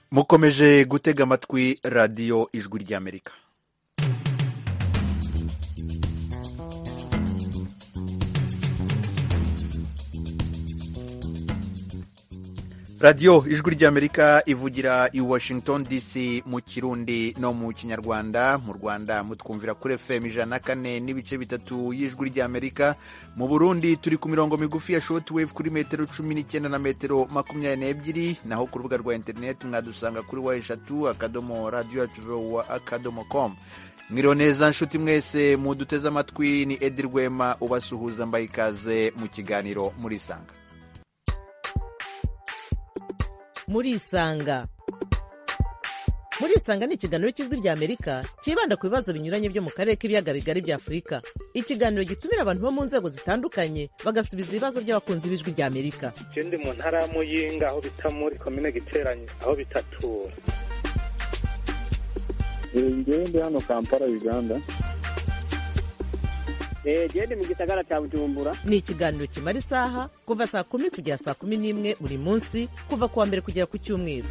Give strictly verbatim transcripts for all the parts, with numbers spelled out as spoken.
mukomeje gutega amatwi radiyo ijwi ry'amerika. radiyo ijwi ry'amerika ivugira i Washington D C mu kirundi no mu kinyarwanda. Mu Rwanda mutwumvira kuri F M ijana na kane n'ibice bitatu y'ijwi ry'Amerika. Mu Burundi turi ku mirongo migufi ya shortwave kuri metero cumi n'icyenda na metero makumyabiri n'ebyiri, naho ku rubuga rwa interineti mwadusanga kuri wa eshatu akadomo radiyo yacu wa akadomo com. Mwiriwe neza nshuti mwese muduteze amatwi, ni Edi Rwema ubasuhuza, mbaye ikaze mu kiganiro Murisanga. Murisanga Murisanga ni ikiganiro cy'ijwi ry'Amerika kibanda ku bibazo binyuranye byo mu karere k'ibiyaga bigari bya Afurika. Ikiganiro gitumira abantu bo mu nzego zitandukanye bagasubiza ibibazo by'abakunzi b'ijwi ry'Amerika. Je ndi mu ntara ya Muyinga aho bita muri komine Giteranye aho bitatura. Ngewe ndi hano Kampala, Uganda. Jende mu gisagara cya Bujumbura. Ni ikiganiro kimara isaha kuva saa kumi kugera saa kumi n'imwe buri munsi, kuva kuwa mbere kugera ku cyumweru.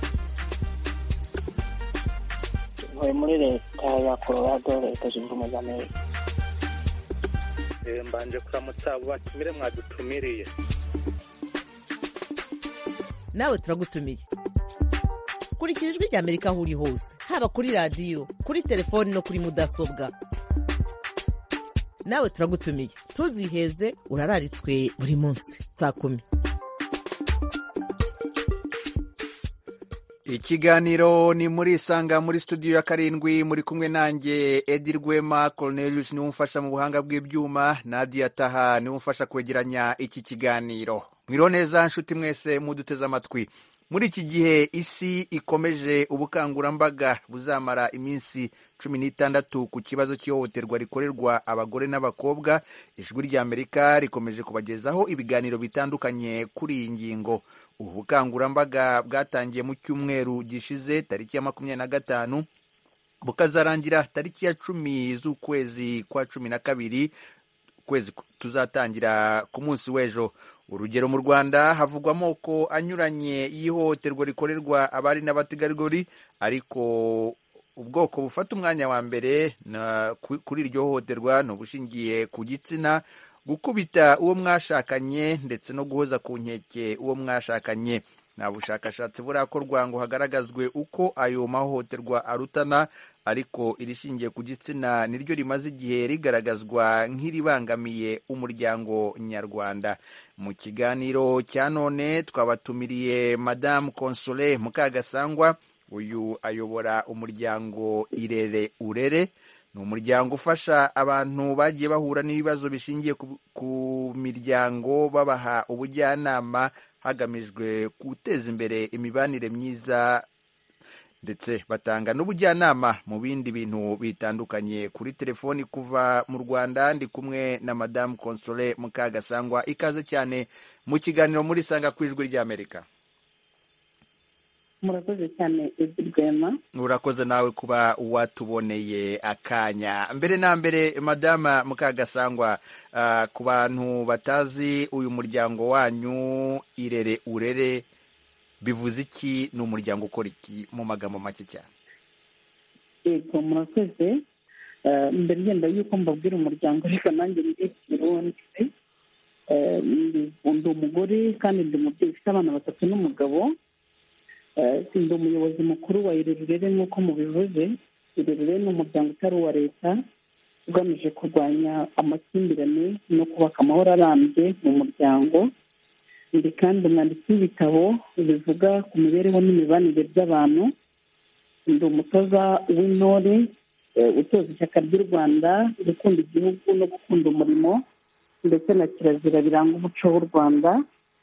Ntuye muri leta ya Colorado, leta zunze ubumwe za Amerika. Eh, mbanje kuramutsa abo batumire mwadutumiriye. Nawe turagutumiye. Kurikira ijwi ry'Amerika aho uri hose, haba kuri radiyo, kuri telefoni no kuri mudasobwa. Nawe turagutumiye, ntuziheze, urararitswe buri munsi saa kumi. Ikiganiro ni Murisanga, muri studio ya karindwi muri kumwe nanjye Edi Rwema. Cornelius ni umfasha mu buhanga bw'ibyuma, Nadia Taha ni umfasha kwegeranya iki kiganiro. Mwiriwe neza nshuti mwese muduteze amatwi. Muri iki gihe isi ikomeje ubukangurambaga buzamara iminsi cumi n'itandatu ku kibazo cy'ihohoterwa rikorerwa abagore n'abakobwa, ijwi ry'Amerika rikomeje kubagezaho ibiganiro bitandukanye kuri iyi ngingo. Ubu bukangurambaga bwatangiye mu cyumweru gishize tariki ya makumyabiri na gatanu, bukazarangira tariki ya cumi z'ukwezi kwa cumi na kabiri, kwezi tuzatangira ku munsi w'ejo. Urugero, mu Rwanda havugwa amoko anyuranye y'ihohoterwa rikorerwa abari n'abategarugori, ariko ubwoko bufata umwanya wa mbere na kuri iryo hohoterwa ni ubushingiye ku gitsina, gukubita uwo mwashakanye ndetse no guhoza ku nkeke uwo mwashakanye. Nta bushakashatsi burakorwa ngo hagaragazwe uko ayo mahohoterwa arutana, ariko irishingiye ku gitsina niryo rimaze igihe rigaragazwa nk'iribangamiye umuryango nyarwanda. Mu kiganiro cya none twabatumiriye Madame Console Mukagasangwa. Uyu ayobora umuryango Irere Urere. Ni umuryango ufasha abantu bagiye bahura n'ibibazo bishingiye ku, ku miryango, babaha ubujyanama hagamijwe guteza imbere imibanire myiza, ndetse batanga n'ubujyanama mu bindi bintu bitandukanye. Kuri telefoni kuva mu Rwanda ndi kumwe na Madame Console Mukagasangwa. Ikaze cyane mu kiganiro Murisanga ku ijwi ry'Amerika. Murakoze cyane Edi Rwema. Urakoze nawe kuba watuboneye akanya. Mbere na mbere Madame Mukagasangwa, uh, ku bantu batazi uyu muryango wanyu Irere Urere bivuze iki? Ni umuryango ukora iki mu magambo make cyane? Yego, murakoze. Uh, mbere ngenda yuko mbabwira umuryango, reka nanjye ndi Kirundi. Uh, ndi umugore kandi ndi umubyeyi ufite abana batatu n'umugabo. Ndi umuyobozi mukuru wa Irere Urere nk'uko mubivuze. Irere Urere ni umuryango utari uwa leta ugamije kurwanya amakimbirane no kubaka amahoro arambye mu muryango. Ndi kandi umwanditsi w'ibitabo bivuga ku mibereho n'imibanire by'abantu. Ndi umutoza w'intore utoza ishyaka ry'u Rwanda, gukunda igihugu no gukunda umurimo, ndetse na kirazira biranga umuco w'u Rwanda.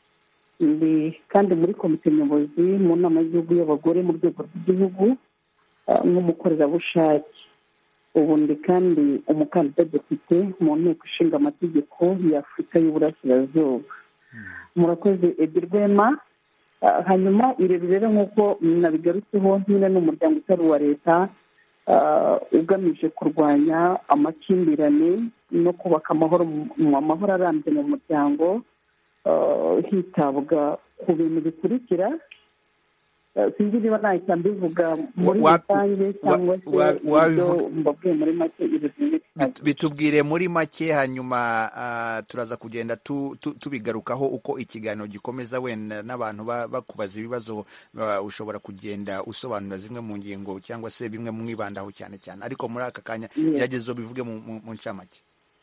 Ndi kandi muri komite nyobozi mu nama y'igihugu y'abagore mu rwego rw'igihugu nk'umukorerabushake. Ubu ndi kandi umukandida depite mu nteko ishinga amategeko ya Afurika y'Uburasirazuba. Murakoze Edi Rwema. Hanyuma Irere Urere nk'uko nabigarutseho, nyine ni umuryango utari uwa leta ugamije kurwanya amakimbirane no kubaka amahoro mu amahoro arambye mu muryango, hitabwa ku bintu bikurikira: sinzi niba nahita mbivuga muri Wa- rusange cyangwa se wa- wa- ibyo wabivuga- mbabwiye muri make ibintu Bit- bitubwire muri make hanyuma ah, turaza kugenda tu- tu- tubigarukaho uko ikiganiro gikomeza, wenda n'abantu ba- bakubaza ibibazo ah, ushobora kugenda usobanura zimwe mu ngingo cyangwa se bimwe mwibandaho cyane cyane, ariko muri aka kanya Yes. gerageza bivuge mu mu- mu ncamake.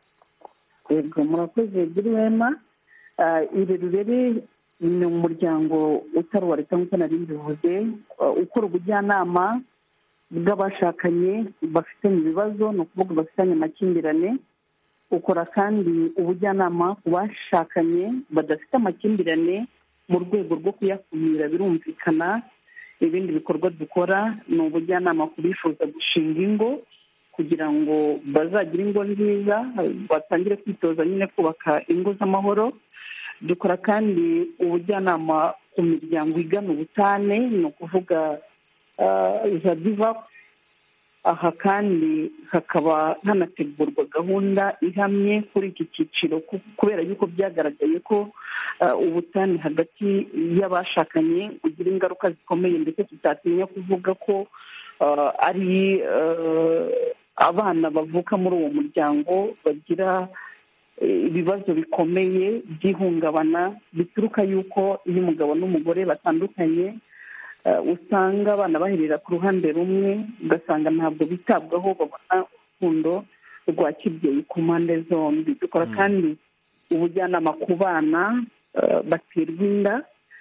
yego murakoze girwema. iri rurere ni umuryango utari uwa leta nk'uko nari mbivuze, uh, ukora ubujyanama bw'abashakanye bafitanye ibibazo, ni ukuvuga bafitanye amakimbirane. ukora kandi ubujyanama ku bashakanye badafite amakimbirane mu rwego rwo kuyakumira, birumvikana. ibindi bikorwa dukora ni ubujyanama ku bifuza gushinga ingo kugira ngo bazagire ingo nziza, batangire kwitoza nyine kubaka ingo z'amahoro. dukora kandi ubujyanama ku miryango igana ubutane, ni ukuvuga za divapu. aha kandi hakaba hanategurwa gahunda ihamye kuri iki cyiciro, kubera yuko byagaragaye ko ubutane hagati y'abashakanye bugira ingaruka zikomeye, ndetse tutatinya kuvuga ko ari abana bavuka muri uwo muryango bagira ibibazo bikomeye by'ihungabana bituruka yuko iyo umugabo n'umugore batandukanye, usanga abana baherera ku ruhande rumwe, ugasanga ntabwo bitabwaho, babona urukundo rwa kibyeyi ku mpande zombi. dukora kandi ubujyanama ku bana baterwa inda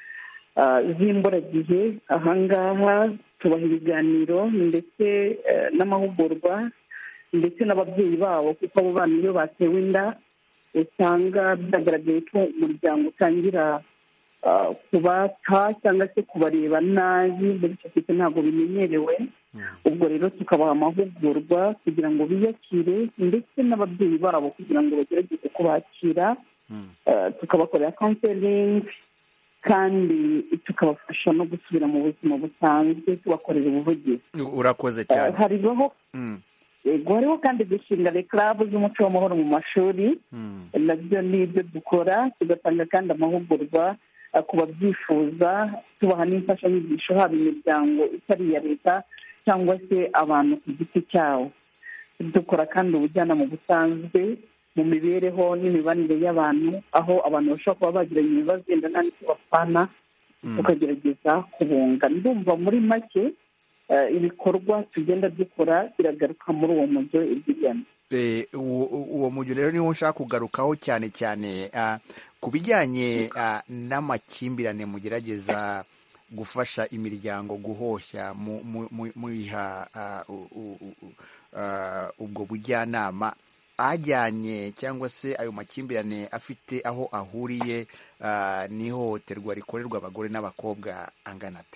z'imburagihe. ahangaha tubaha ibiganiro ndetse n'amahugurwa ndetse n'ababyeyi babo, kuko abo bana iyo batewe inda usanga byagaragaye ko umuryango utangira kubata cyangwa se kubareba nabi, muri icyo gihe ntabwo bimenyerewe. ubwo rero tukabaha amahugurwa kugira ngo biyakire, ndetse n'ababyeyi babo kugira ngo bagerageze kubakira. tukabakorera counseling kandi tukabafasha no gusubira mu buzima busanzwe, tubakorera ubuvugizi. urakoze cyane. hariho yego hariho kandi gushinga rekarabu z'umuco w'amahoro mu mashuri, nabyo ni ibyo dukora. tugatanga kandi amahugurwa ku babyifuza, tubaha n'imfashanyigisho, haba imiryango itari iya leta cyangwa se abantu ku giti cyabo. dukora kandi ubujyanama busanzwe mu mibereho n'imibanire y'abantu, aho abantu bashobora kuba bagiranye ibibazo wenda nta n'icyo bapfana, tukagerageza kubunga. ndumva muri make ibikorwa tugenda dukora biragaruka muri uwo mujyo ibyigana. uwo mujyo rero niwo nshaka kugarukaho cyane cyane, ku bijyanye n'amakimbirane mugerageza gufasha imiryango guhoshya muyiha ubwo bujyanama. ajyanye cyangwa se ayo makimbirane afite aho ahuriye n'ihohoterwa rikorerwa abagore n'abakobwa angana ate?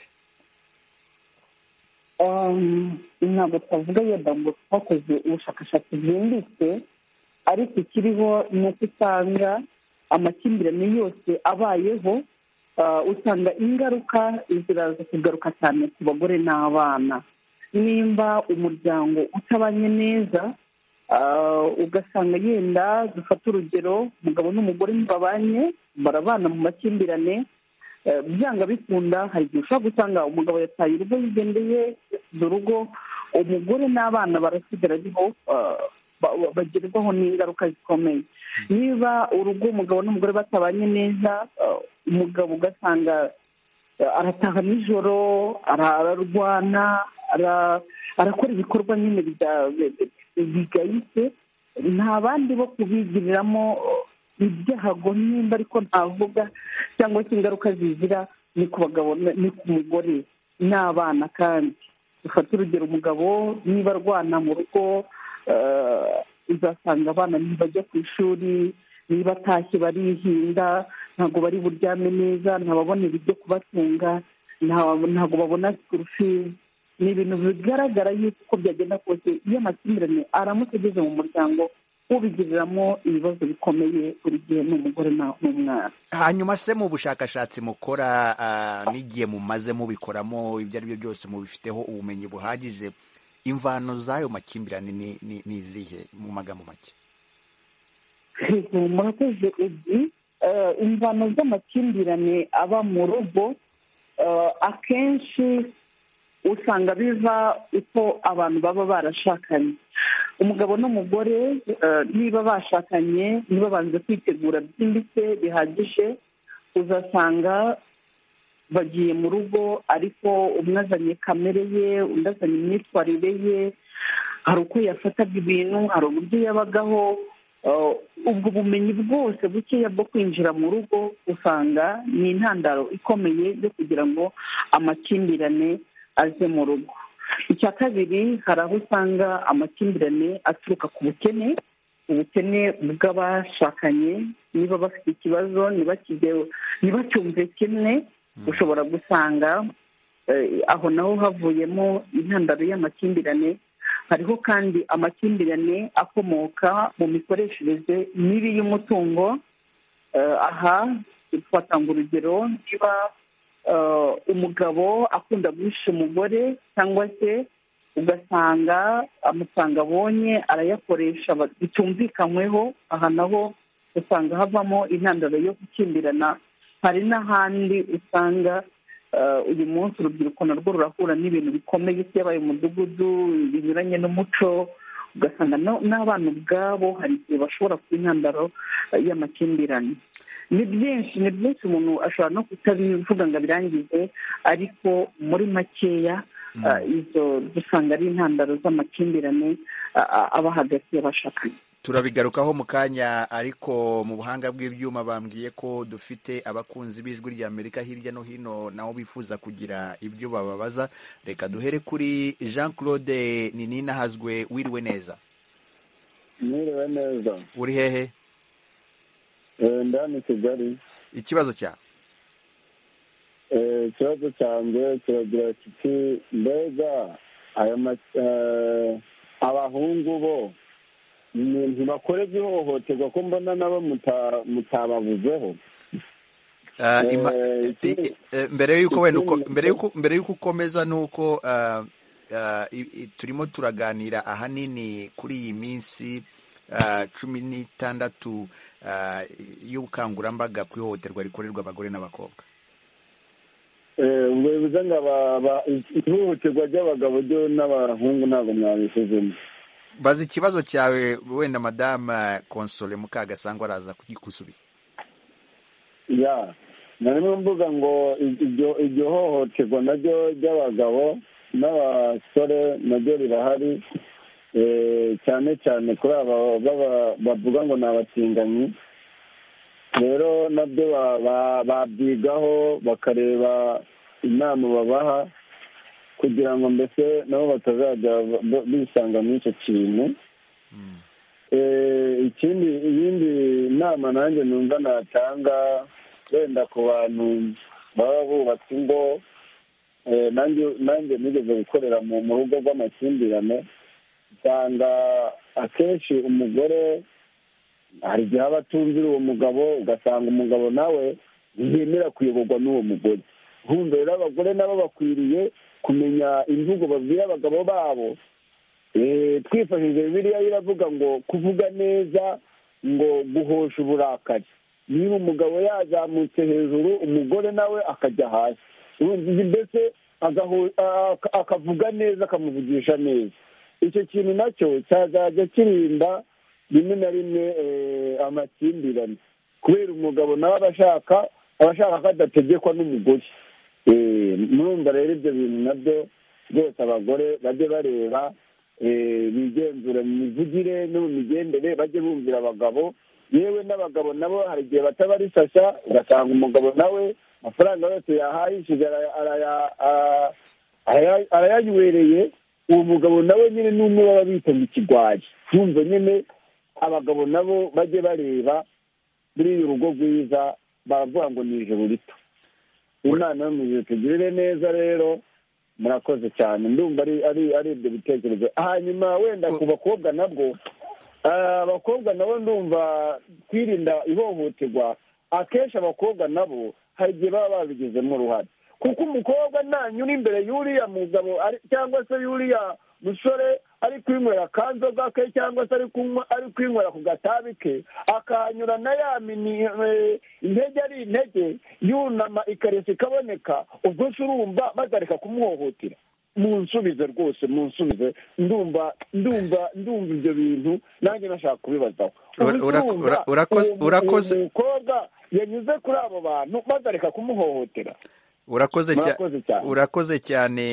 ntabwo twavuga yenda ngo twakoze ubushakashatsi bwimbitse, ariko ikiriho ni uko usanga amakimbirane yose abayeho, usanga ingaruka ziraza kugaruka cyane ku bagore n'abana. nimba umuryango utabanye neza, ugasanga yenda dufata urugero, umugabo n'umugore ntibabanye, barabana mu makimbirane, byanga bikunda hari igihe ushobora gusanga umugabo yataye urugo yigendeye urugo, umugore n'abana barasigara ariho bagerwaho n'ingaruka zikomeye. niba urugo umugabo n'umugore batabanye neza, umugabo ugasanga arataha nijoro, ararwana, arakora ibikorwa nyine bigayitse, nta bandi bo kubigiriramo ibyago nimba ariko ntavuga, cyangwa se ingaruka zizira ni ku bagabo ni ku mugore n'abana. kandi dufata urugero, umugabo niba arwana mu rugo, uzasanga abana ntibajya ku ishuri, niba atashye barihinda, ntabwo bari buryame neza, ntababonera ibyo kubatunga, ntabwo babona sikuru fizi. ni ibintu bigaragara yuko uko byagenda kose, iyo amakimbirane aramutse ageze mu muryango, ubigiriramo ibibazo bikomeye buri gihe ni umugore n'umwana. hanyuma se mu bushakashatsi mukora n'igihe mumaze mubikoramo, ibyo ari byo byose mubifiteho ubumenyi buhagije, imvano z'ayo makimbirane ni izihe mu magambo make? murakoze. ebyiri imvano z'amakimbirane aba mu rugo, akenshi usanga biva uko abantu baba barashakanye. Umugabo n'umugore niba bashakanye niba banze kwitegura byimbitse bihagije, uzasanga bagiye mu rugo ariko umwe azanye kamere ye, undi azanye imyitwarire ye, hari uko yafataga ibintu, hari uburyo yabagaho. Ubwo bumenyi bwose bukeya bwo kwinjira mu rugo usanga ni intandaro ikomeye yo kugira ngo amakimbirane aze mu rugo. Icya kabiri, hari aho usanga amakimbirane aturuka ku bukene, ubukene bw'abashakanye. Niba bafite ikibazo ntibacyumve kimwe, ushobora gusanga aho naho havuyemo intandaro y'amakimbirane. Hariho kandi amakimbirane akomoka mu mikoreshereze mibi y'umutungo. Aha twatanga urugero, niba umugabo akunda guhisha umugore cyangwa se ugasanga amafaranga abonye arayakoresha bitumvikanyweho, aha naho usanga havamo intandaro yo gukimbirana. Hari n'ahandi usanga uyu munsi urubyiruko narwo rurahura n'ibintu bikomeye byabaye umudugudu binyuranye n'umuco, ugasanga n'abana ubwabo hari igihe bashobora kuba intandaro y'amakimbirane. Ni byinshi ni byinshi umuntu ashobora no kutabivuga ngo abirangize, ariko muri makeya izo dusanga ari intandaro z'amakimbirane aba hagati y'abashakanye. Turabigarukaho mu kanya, ariko mu buhanga bw'ibyuma bambwiye ko dufite abakunzi b'ijwi rya Amerika hirya no hino nabo bifuza kugira ibyo bababaza. Reka duhere kuri Jean Claude Nininahazwe. Wiriwe neza? Mwiriwe neza. Uri hehe? Ndani Kigali. Ikibazo cyawe? Ikibazo cyanjye kiragira kiti, mbega aya abahungu bo ntibakorerwa ihohoterwa ko mbona nabo mutababuzeho? Mbere y'uko wenda mbere y'uko ukomeza nuko turimo turaganira ahanini kuri iyi minsi cumi n'itandatu y'ubukangurambaga ku ihohoterwa rikorerwa abagore n'abakobwa. ubwo bivuze ngo ihohoterwa ry'abagabo ryo n'abahungu ntabwo mwabisuzuma? Baza ikibazo cyawe wenda Madame Console Mukagasangwa araza kugikusubiza. Ya, narimo mvuga ngo iryo iryo hohoterwa naryo ry'abagabo n'abasore naryo rirahari, cyane cyane kuri aba bavuga ngo ni abatinganyi. Rero nabyo babyigaho bakareba inama babaha kugira ngo mbese nabo batazajya bisanga muri icyo kintu. Ikindi iyindi nama nanjye numva natanga wenda ku bantu baba bubatse ingo, nanjye nigeze gukorera mu rugo rw'amakimbirane, usanga akenshi umugore hari igihe aba atumvira uwo mugabo, ugasanga umugabo nawe ntiyemera kuyoborwa n'uwo mugore. Humva rero abagore nabo bakwiriye kumenya imvugo babwira abagabo babo. Twifashishije Bibiliya iravuga ngo kuvuga neza ngo guhosha uburakari. Niba umugabo yazamutse hejuru, umugore nawe akajya hasi, mbese akavuga neza, akamuvugisha neza. Icyo kintu nacyo cyazajya kirinda rimwe na rimwe amakimbirane, kubera umugabo nawe abashaka abashaka ko adategekwa n'umugore. Murumva rero ibyo bintu nabyo rwose abagore bajye bareba, bigenzura mu mivugire no mu migendere, bajye bumvira abagabo. Yewe n'abagabo nabo hari igihe bataba ari shyashya, ugasanga umugabo nawe amafaranga yose yahayishije arayanywereye. Uwo mugabo nawe nyine n'umwe baba bita mu kigwayi. Twumva nyine abagabo nabo bajye bareba muri uyu rugo rwiza, baravuga ngo ni ijoro rito. Imana yo mu ijuru tugirire neza. Rero murakoze cyane, ndumva ari ari ibyo bitekerezo. Hanyuma wenda ku bakobwa nabwo, abakobwa nabo ndumva kwirinda ihohoterwa. Akenshi abakobwa nabo hari igihe baba babigizemo uruhare, kuko umukobwa nanyura imbere y'uriya mugabo cyangwa se y'uriya musore ari kwinywera ka nzoga ke cyangwa se ari kunywa ari kwinywera ku gatabi ke, akahanyura na ya mini intege ari intege yunama ikaresi ikaboneka, ubwo se urumva batareka kumuhohotera? Munsubize rwose, munsubize. Ndumva ndumva ndumva ibyo bintu nanjye nashaka kubibazaho. Urakoze. Umukobwa yanyuze kuri abo bantu batareka kumuhohotera. Urakoze cyane. Urakoze cyane.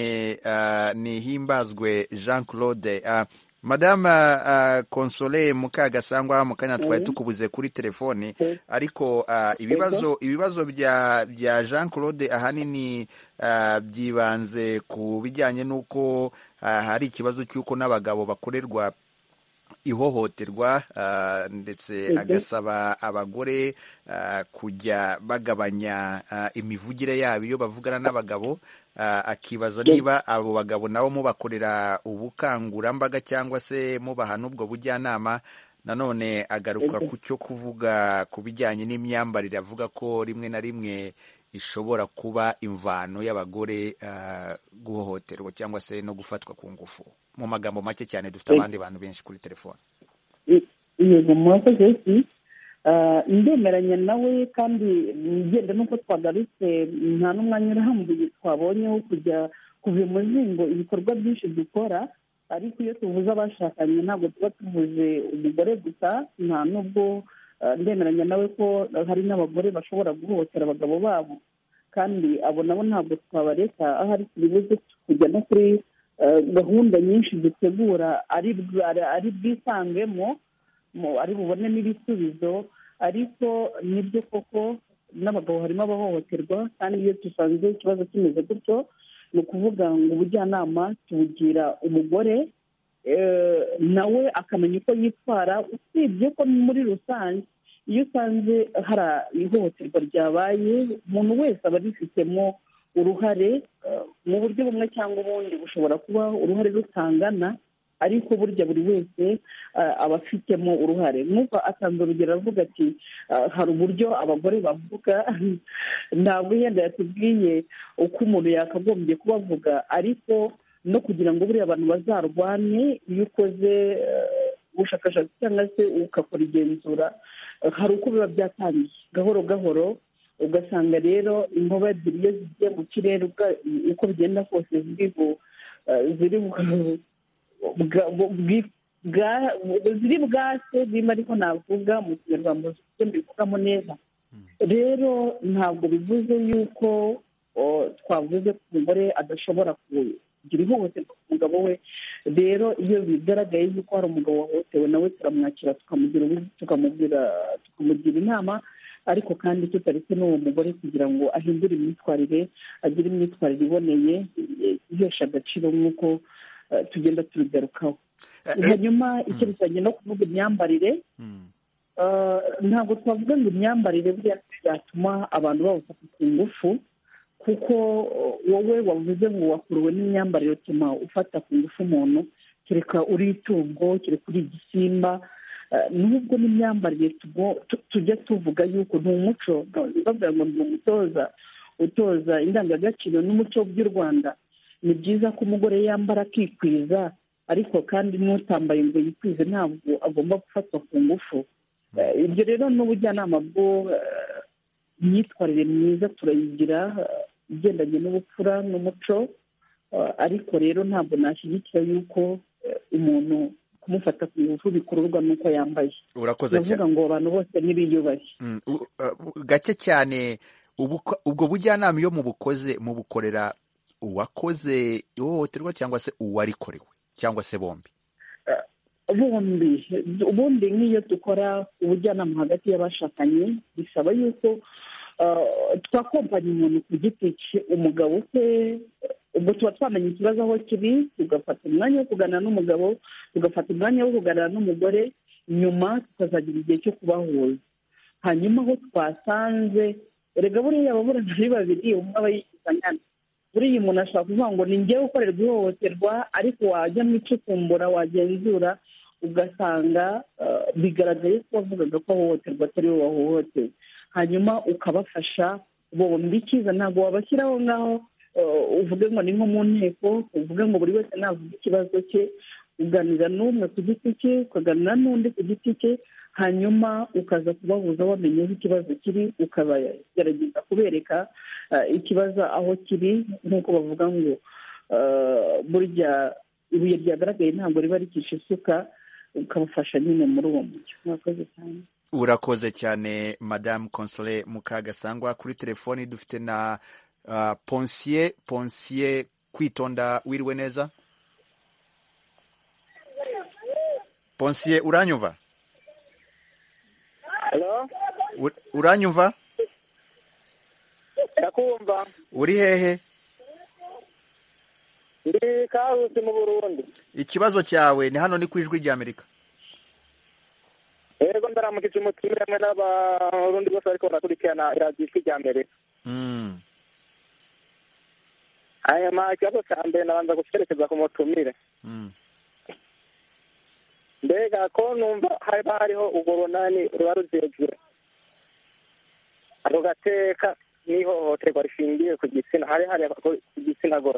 Nihimbazwe Jean Claude. Madame uh, Console Mukagasangwa mu kanya twari tukubuze kuri telefone, ariko uh, ibibazo ibibazo bya bya Jean Claude ahanini uh, byibanze ku bijyanye n'uko uh, hari ikibazo cy'uko n'abagabo bakorerwa ihohoterwa, uh, ndetse agasaba abagore uh, kujya bagabanya uh, imivugire yabo iyo bavugana n'abagabo. Uh, akibaza niba abo bagabo nabo mubakorera ubukangurambaga cyangwa se mubaha n'ubwo bujyanama. Nanone agaruka ku cyo kuvuga ku bijyanye n'imyambarire, avuga ko rimwe na rimwe ishobora kuba imvano y'abagore uh, guhohoterwa cyangwa se no gufatwa ku ngufu. Mu magambo make cyane, dufite abandi bantu benshi kuri telefone. Yego, mwakoze. Ndemeranya nawe, kandi ngenda nuko twagarutse nta n'umwanya urambuye twabonye wo kujya kuva umuzingo ibikorwa byinshi dukora, ariko iyo tuvuze abashakanye ntabwo tuba tuvuze umugore gusa. Nta nubwo ndemeranya nawe ko hari n'abagore bashobora guhohotera abagabo babo, kandi abo nabo ntabwo twabareka. aho ari tubibuze kujya no kuri gahunda nyinshi dutegura ari bwisangemo, ari bubonemo ibisubizo. Ariko nibyo koko n'abagabo harimo abahohoterwa, kandi iyo dusanze ikibazo kimeze gutyo, ni ukuvuga ngo ubujyanama tubugira umugore, nawe akamenya uko yitwara. Usibye ko muri rusange iyo usanze hari ihohoterwa ryabaye, umuntu wese aba abifitemo uruhare mu buryo bumwe cyangwa ubundi. Bushobora kuba uruhare rutangana, ariko burya buri wese aba afitemo uruhare. Nk'uko atanze urugero avuga ati hari uburyo abagore bavuga, ntabwo yenda yatubwiye uko umuntu yakagombye kubavuga, ariko no kugira ngo buriya abantu bazarwane, iyo ukoze ubushakashatsi cyangwa se ugakora igenzura, hari uko biba byatangiye gahoro gahoro, ugasanga rero inkuba ebyiri iyo zigiye mu kirere uko bigenda kose ziri ziri bwase zirimo, ariko navuga mu kinyarwanda mbivugamo neza. Rero ntabwo bivuze yuko twavuze ko umugore adashobora kugira ihohoterwa ku mugabo we. Rero iyo bigaragaye yuko hari umugabo wahohotewe, nawe turamwakira tukamubwira tukamugira inama, ariko kandi tutaretse n'uwo mugore kugira ngo ahindure imyitwarire, agire imyitwarire iboneye ihesha agaciro nk'uko tugenda tubigarukaho. Hanyuma icyerekeranye no kuvuga imyambarire, ntabwo twavuga ngo imyambarire yatuma abantu bawufata ku ngufu, kuko wowe wavuze ngo wakuruwe n'imyambarire utuma ufata ku ngufu umuntu, kereka uri itungo, kereka uri igisimba. Nubwo n'imyambarire tujya tuvuga yuko ni umuco, bavuga ngo ni umutoza utoza indangagaciro n'umuco by'u Rwanda. Ni byiza ko umugore yambara akikwiza, ariko kandi n'utambaye ngo yikwize ntabwo agomba gufatwa ku ngufu. Ibyo rero n'ubujyanama bwo imyitwarire myiza turayigira igendanye n'ubupfura n'umuco, ariko rero ntabwo nashyigikira yuko umuntu kumufata ku ngufu bikururwa n'uko yambaye. Urakoze cyane. Ndavuga ngo abantu bose ntibiyubashye. Gake cyane ubwo bujyanama iyo mubukoze mubukorera uwakoze ihohoterwa cyangwa se uwarikorewe cyangwa se bombi? Bombi. Ubundi nk'iyo dukora ubujyanama hagati y'abashakanye, bisaba yuko twakompanya umuntu ku giti cye. Umugabo se ubwo tuba twamenya ikibazo aho kiri, tugafata umwanya wo kuganira n'umugabo, tugafata umwanya wo kuganira n'umugore, nyuma tukazagira igihe cyo kubahuza. Hanyuma aho twasanze erega buriya ababurana ari babiri, umwe aba yikizanyana. Buriya umuntu ashobora kuvuga ngo ni njyewe ukorerwa ihohoterwa, ariko wajya mu icukumbura wagenzura ugasanga bigaragaye ko wavugaga ko ahohoterwa atari wowe wahohotewe. Hanyuma ukabafasha bombi. Icyiza ntabwo wabashyiraho ngaho uvuge ngo ni nko mu nteko, uvuge ngo buri wese navuga ikibazo cye. uganira n'umwe ku giti cye ukaganira n'undi ku giti cye hanyuma ukaza kubahuza wamenye aho ikibazo kiri ukagerageza kubereka ikibazo aho kiri nk'uko bavuga ngo burya ibuye ryagaragaye ntabwo riba ricisha isuka ukabafasha nyine muri uwo mucyo. Murakoze cyane. Urakoze cyane Madame Console Mukagasangwa. Kuri telefoni dufite na uh, Ponsier Ponsier Kwitonda. Wiriwe neza Ponsier, uranyumva? Hello? Uranyumva? Ndakumva. Uri hehe? Ndi Karusi mu Burundi. Ikibazo cyawe ni hano ni ku Ijwi rya Amerika. Yego ndaramukije umutumire hamwe n'abarundi bose ariko barakurikirana iradiyo Ijwi rya Amerika. Mm. Hanyuma ikibazo cya mbere nabanza gucerekeza ku mutumire. Mm. Mbega ko numva haba hariho urwo runani ruba ruzegura ako gateka n'ihohoterwa rishingiye ku gitsina hari hari ku gitsina gore.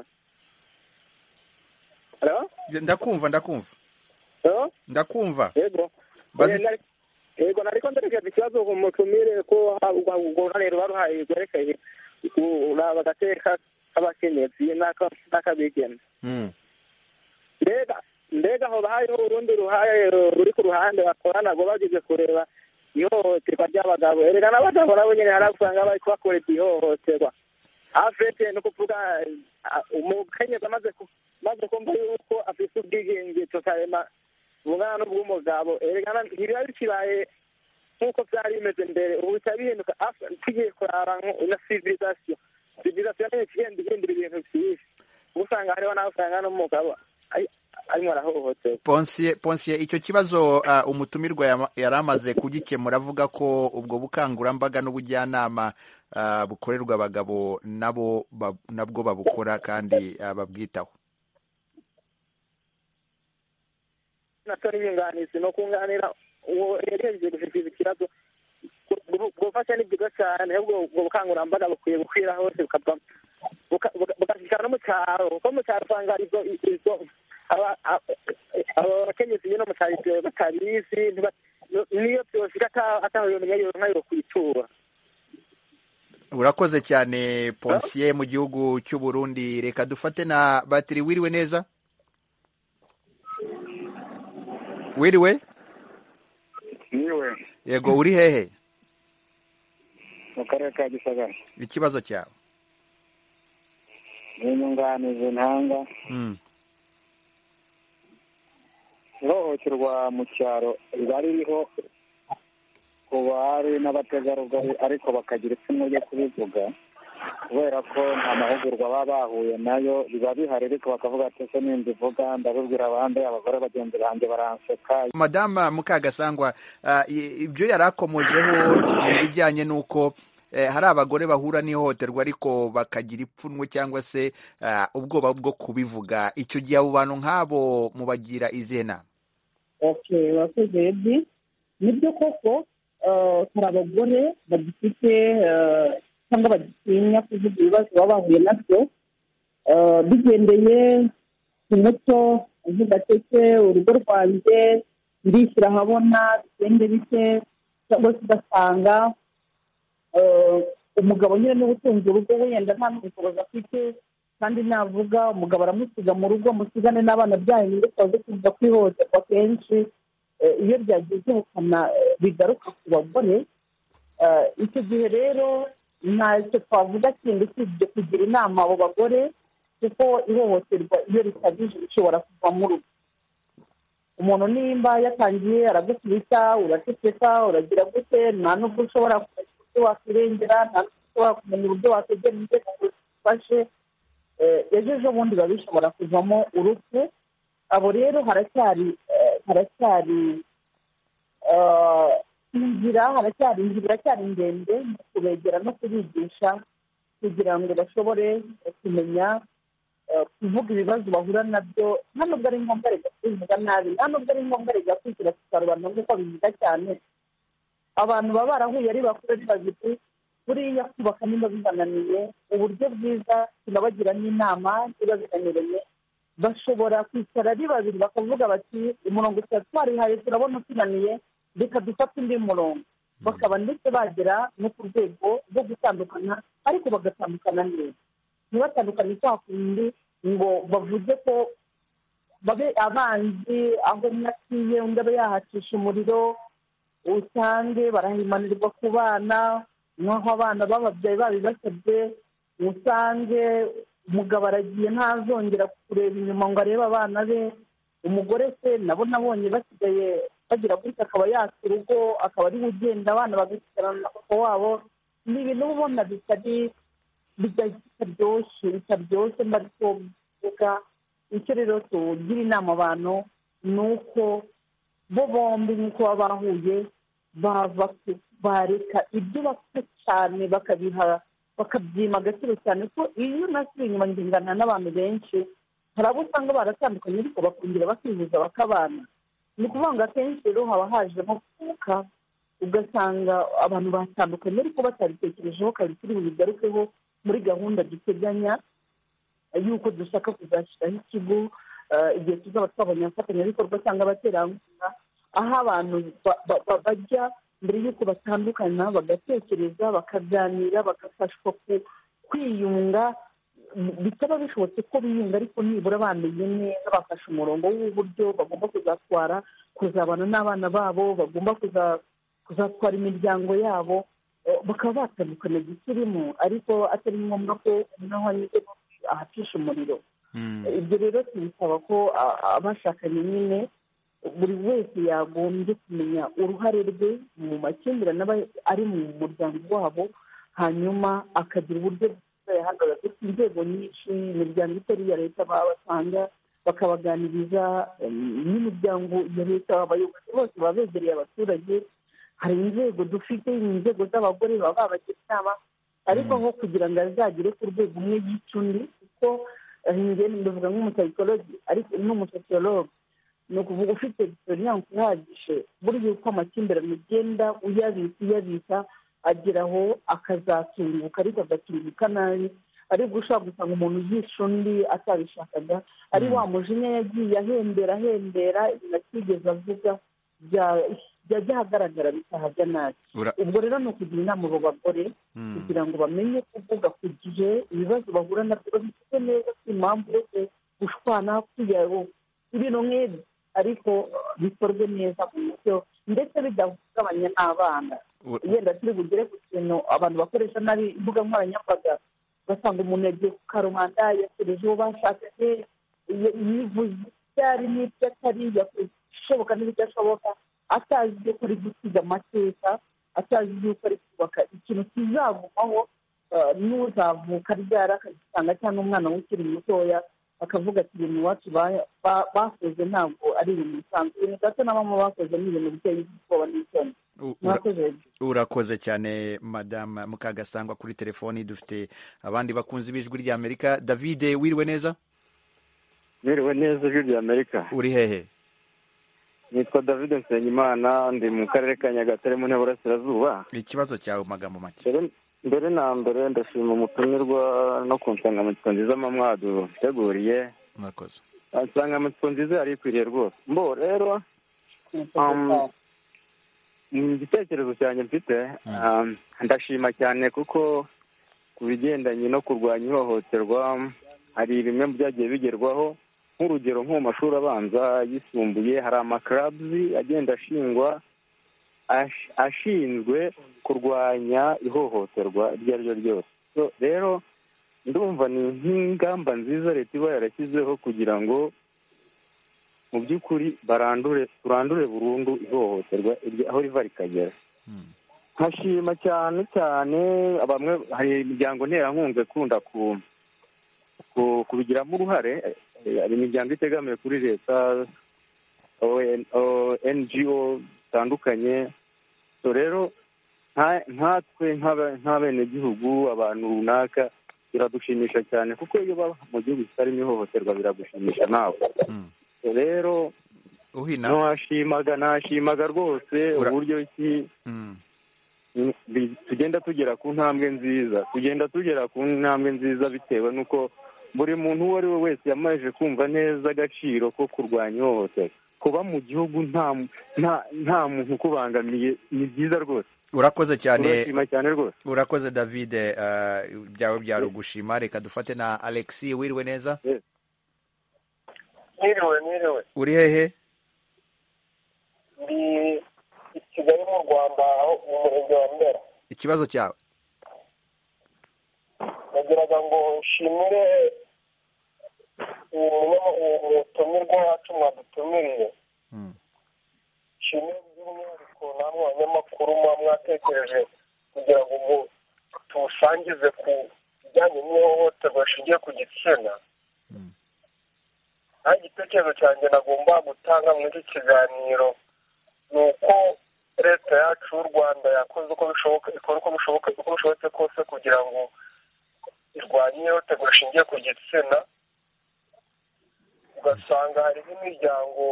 Hello? Ndakumva ndakumva. Hello? Ndakumva. Yego. Bazi... Yego nariko nderekeza ikibazo ku mutumire ko urwo runani ruba ruhaye rwerekeye uraba gateka k'abakenyezi n'akabigeme. Mm. Mbega mbega aho hariho urundi ruhaye ruri ku ruhande bakorana ngo bagize kureba ihohoterwa ry'abagabo. Erega n'abagabo nabo nyine hari usanga bari kubakorera ihohoterwa. Afite no kuvuga umukenyezi amaze maze kumva yuko afite ubwigenge totalema bungana n'ubw'umugabo. Erega ntibiba bikibaye nk'uko byari bimeze mbere, ubu bitaba bihinduka tugiye kuraba na civilisation. Civilisation niyo kigenda ihindura ibintu byinshi. Usanga hariho nawe usanga n'umugabo arimo arahohoterwa. Ponsier Ponsier icyo kibazo uh, umutumirwa yari amaze kugikemura avuga ko ubwo bukangurambaga n'ubujyanama uh, bukorerwa abagabo nabo bab, nabwo babukora kandi uh, babwitaho. Natori nyunganizi no kunganira uwo yereje gushikira ikibazo gufasha ni byiza cyane. Ubwo bukangurambaga bukwiye gukwira hose bukava bukashikana no mu cyaro ko mu cyaro usanga izo izo abakenyezi nyine mu cyaro batabizi niyo byoshika ataho yomenya yo nkayo kwitura. Urakoze cyane Ponsier mu gihugu cy'u Burundi. Reka dufate na Batiri. Wiriwe neza? Wiriwe? Niwe. Yego, uri hehe? Mu karere ka Gisagara. Ikibazo cyawe? Inyunganizi ntanga. Mm. Ihohoterwa mu cyaro riba ririho ku bari n'abategarugori ariko bakagira ipfunwe ryo kubivuga kubera ko nta mahugurwa baba bahuye nayo. Biba bihari ariko bakavuga ati ese nimbivuga ndabibwira abandi abagore bagenzi banjye baranseka. Madame Mukagasangwa, uh, ibyo yari akomojeho ibijyanye n'uko eh, hari abagore bahura n'ihohoterwa ariko bakagira ipfunwe cyangwa se uh, ubwoba bwo kubivuga. Icyo gihe abo bantu nk'abo mubagira izihe nama? Okay, wakoze Eddie. Nibyo koko hari abagore bagifite cyangwa bagitinya kuvuga ibibazo baba bahuye nabyo bigendeye ku muco uvuga ati urugo rwanjye ndishyira ahabona bigende bite, cyangwa se ugasanga umugabo nyine niba utunze urugo wenda nta n'ubushobozi afite kandi navuga umugabo aramusiga mu rugo musigane n'abana byayo nyine twaze kuza kwihohoterwa kenshi iyo byagize ubukana bigaruka ku bagore. Icyo gihe rero ntacyo twavuga kindi usibye kugira inama abo bagore kuko ihohoterwa iyo rikabije rishobora kuva mu rugo. Umuntu nimba yatangiye aragukubita uraceceka uragira gute, nta n'ubwo ushobora kumenya uburyo wakwirengera, nta n'ubwo ushobora kumenya uburyo wakwegera inzego ngo zifashe. Ejo ejo bundi biba bishobora kuvamo urupfu. Abo rero haracyari haracyari inzira haracyari inzira iracyari ndende mu kubegera no kubigisha kugira ngo bashobore kumenya kuvuga ibibazo bahura nabyo. Nta nubwo ari ngombwa reka kubivuga nabi, nta nubwo ari ngombwa reka kwishyira tukarubanda nk'uko bivuga cyane. Abantu baba barahuye ari bakuru ari babiri buriya kubaka niba bibananiye uburyo bwiza tunabagira n'inama niba binaniranye bashobora kwicara ari babiri bakavuga bati umurongo twari twarihaye turabona utunaniye reka dufate undi murongo, bakaba ndetse bagera no ku rwego rwo gutandukana, ariko bagatandukana neza, ntibatandukane kwa kundi ngo bavuge ko babe abanzi, aho umwe atiye undi abe yahacisha umuriro, usange barahimanirwa ku bana, nk'aho abana bababyaye babibasabye, usange umugabo aragiye ntazongera kureba inyuma ngo arebe abana be, umugore se nabo nabonye basigaye bagira gutya akaba yatse urugo akaba ari ugenda abana bagasigarana na papa wabo. Ni ibintu ubona bitari bitaryoshye bitaryoshye ariko bivuga icyo rero tugira inama abantu ni uko bo bombi nk'uko baba bahuye bareka ibyo bafite cyane bakabiha bakabyima agaciro cyane, ko iyo nasubiye inyuma ngengana n'abantu benshi hari abo usanga baratandukanye ariko bakongera bakihuza bakabana. Ni ukuvuga ngo akenshi rero haba hajemo kuvuka ugasanga abantu batandukanye ariko batabitekerejeho kabiri turi bubigarukeho muri gahunda duteganya yuko dushaka kuzashyiraho ikigo igihe tuzaba twabonye abafatanyabikorwa cyangwa abaterankunga, aho abantu bajya mbere y'uko batandukana bagatekereza bakaganira bagafashwa kwiyunga, bitaba bishobotse ko biyunga ariko nibura bamenye neza bafashe umurongo w'uburyo bagomba kuzatwara kuzabana n'abana babo, bagomba kuzatwara imiryango yabo, bakaba batandukana gikirimo ariko atari ngombwa ko umwe anyuze ahacisha umuriro. Ibyo rero tubisaba ko abashakanye nyine buri wese yagombye kumenya uruhare rwe mu makimbirane aba ari mu muryango wabo, hanyuma akagira uburyo bwihagaze ku inzego nyinshi, imiryango itari iya leta babasanga bakabaganiriza, n'imiryango ya leta abayobozi bose baba begereye abaturage. Hari inzego dufite, inzego z'abagore baba babagira inama, ariko aho kugira ngo azagere ku rwego umwe yica undi, kuko ndavuga nk'umusayikologi ariko n'umusosiyologi, ni ukuvuga ufite egisperiyanse ihagije burya uko amakimbirane ugenda uyabika uyabika ageraho akazatunguka ariko agatunguka nabi, ariko ushobora gusanga umuntu yishe undi atabishakaga, ari wa mujinya yagiye ahembera ahembera atigeze avuga byajya ahagaragara bitahajya nabi. Ubwo rero ni ukugira inama abo bagore kugira ngo bamenye kuvuga ku gihe ibibazo bahura nabyo babifite neza, si impamvu yose gushwana kwiyabo ibintu nk'ibi, ariko bikorwe neza mu buryo ndetse bidahungabanya n'abana. Yenda turi bugere ku kintu abantu bakoresha nabi imbuga nkoranyambaga, basanga umuntu yagiye ku karubanda yakoreje uwo bashakanye, yivuze ibyari n'ibyo atari, ibishoboka n'ibidashoboka, atazi ibyo kuri gusiga amateka, atazi yuko ari kubaka ikintu kizagumaho, n'uzavuka ryari akagisanga cyangwa umwana we ukiri mutoya akavuga ati ibintu iwacu bakoze ntabwo ari ibintu bisanzwe, ibintu gato na bamwe bakoze ni ibintu biteye ubwoba n'isoni. Urakoze cyane Madame Mukagasangwa. Kuri telefoni dufite abandi bakunzi b'ijwi ry'Amerika. David, wiriwe neza? Wiriwe neza ijwi ry'Amerika. Uri hehe? Nitwa David Nsengimana, ndi mu karere ka Nyagatare mu Burasirazuba. Ikibazo cyawe magambo make. Mbere na mbere ndashima umutumirwa no ku nsanganyamatsiko nziza mwaduteguriye. Murakoze. Insanganyamatsiko nziza yari ikwiriye rwose. Mbo rero mu gitekerezo cyanjye mfite ndashima cyane kuko ku bigendanye no kurwanya ihohoterwa hari bimwe byagiye bigerwaho, nk'urugero nko mu mashuri abanza yisumbuye hari amakarabuzi agenda ashingwa ashinzwe kurwanya ihohoterwa iryo ari ryo ryose. Rero ndumva ni nk'ingamba nziza leta iba yarashyizeho kugira ngo mu by'ukuri barandure turandure burundu ihohoterwa aho riva rikagera. Nkashima cyane cyane bamwe, hari imiryango nterankunga ikunda kubigiramo uruhare, hari imiryango itegamiye kuri leta, N G O zitandukanye. Rero nkatwe nk'abenegihugu abantu runaka biradushimisha cyane, kuko iyo baba mu gihugu kitarimo ihohoterwa biragushimisha nawe. Rero nashimaga nashimaga rwose uburyo ki tugenda tugera ku ntambwe nziza tugenda tugera ku ntambwe nziza bitewe n'uko buri muntu uwo ari we wese yamaze kumva neza agaciro ko kurwanya ihohoterwa. Kuba mu gihugu nta nta nta muntu ukubangamiye ni byiza rwose. urakoze cyane urashima cyane rwose. urakoze David, uh, byawe byari ugushima. Reka dufate na Alexi. Wiriwe neza? Yes. Niriwe niriwe. Uri hehe? Ndi i Kigali mu Rwanda, aho mu murenge wa Ndera. Ikibazo cyawe? Nagiraga ngo nshimire umutumirwa wacu mwadutumiriye. Nshimire by'umwihariko namwe abanyamakuru muba mwatekereje kugira ngo tuwusangize ku bijyanye n'ihohoterwa rishingiye ku gitsina. nta igitekerezo cyanjye nagomba gutanga muri iki kiganiro ni uko leta yacu y'u Rwanda yakoze uko bishoboka ikora uko bishoboka uko bishobotse kose kugira ngo irwanye ihohoterwa rishingiye ku gitsina. Ugasanga hariho imiryango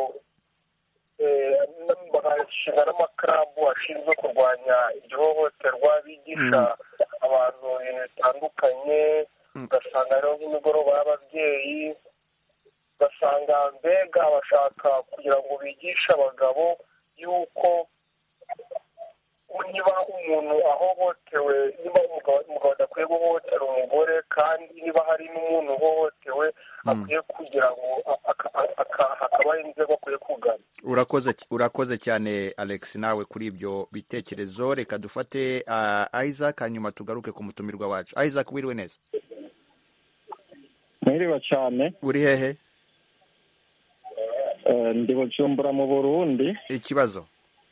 bagashinga n'amakarabu ashinzwe kurwanya iryo hohoterwa, bigisha abantu ibintu bitandukanye. Ugasanga hariho nk'imigoroba y'ababyeyi, ugasanga mbega bashaka kugira ngo bigishe abagabo yuko niba umuntu ahohotewe, niba umugabo adakwiye guhohotera umugore, kandi niba hari n'umuntu uhohotewe akwiye kugira ngo hakabaho inzego akwiye kugana. urakoze urakoze cyane Alex nawe kuri ibyo bitekerezo. Reka dufate uh, Isaac, hanyuma tugaruke ku mutumirwa wacu. Isaac, wiriwe neza? Mwiriwe cyane. Uri hehe? Uh, ndi Bujumbura mu Burundi. Ikibazo?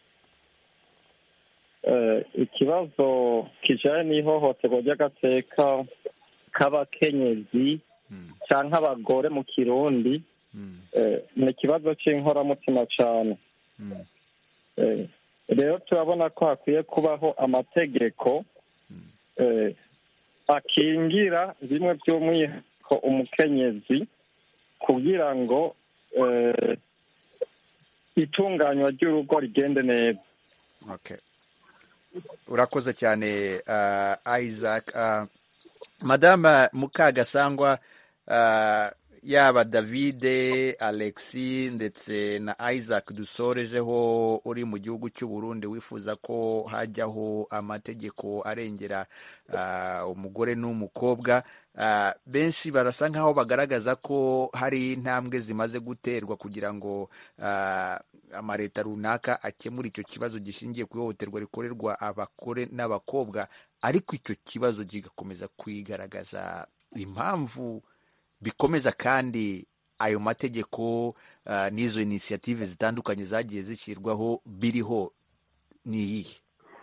Uh, ikibazo kijanye n'ihohoterwa ry'agateka k'abakenyezi canke abagore mu Kirundi. Uh, ni ikibazo c'inkoramutima cane. Uh, rero turabona ko hakwiye kubaho amategeko uh, akingira bimwe by'umwihariko umukenyezi kugira ngo uh, itunganywa ry'urugo rigende neza. Okay. Urakoze cyane uh, Isaac. Uh, Madame Mukagasangwa, uh, yaba David, Alexi ndetse na Isaac dusorejeho uri mu gihugu cy'u Burundi wifuza ko hajyaho amategeko arengera uh, umugore n'umukobwa. Uh, benshi barasa nkaho bagaragaza ko hari intambwe zimaze guterwa kugira ngo uh, amaleta runaka akemura icyo kibazo gishingiye ku ihohoterwa rikorerwa abakore n'abakobwa, ariko icyo kibazo kigakomeza kwigaragaza. Impamvu bikomeza kandi ayo mategeko uh, n'izo initiative zitandukanye zagiye zishyirwaho biriho ni iyihe?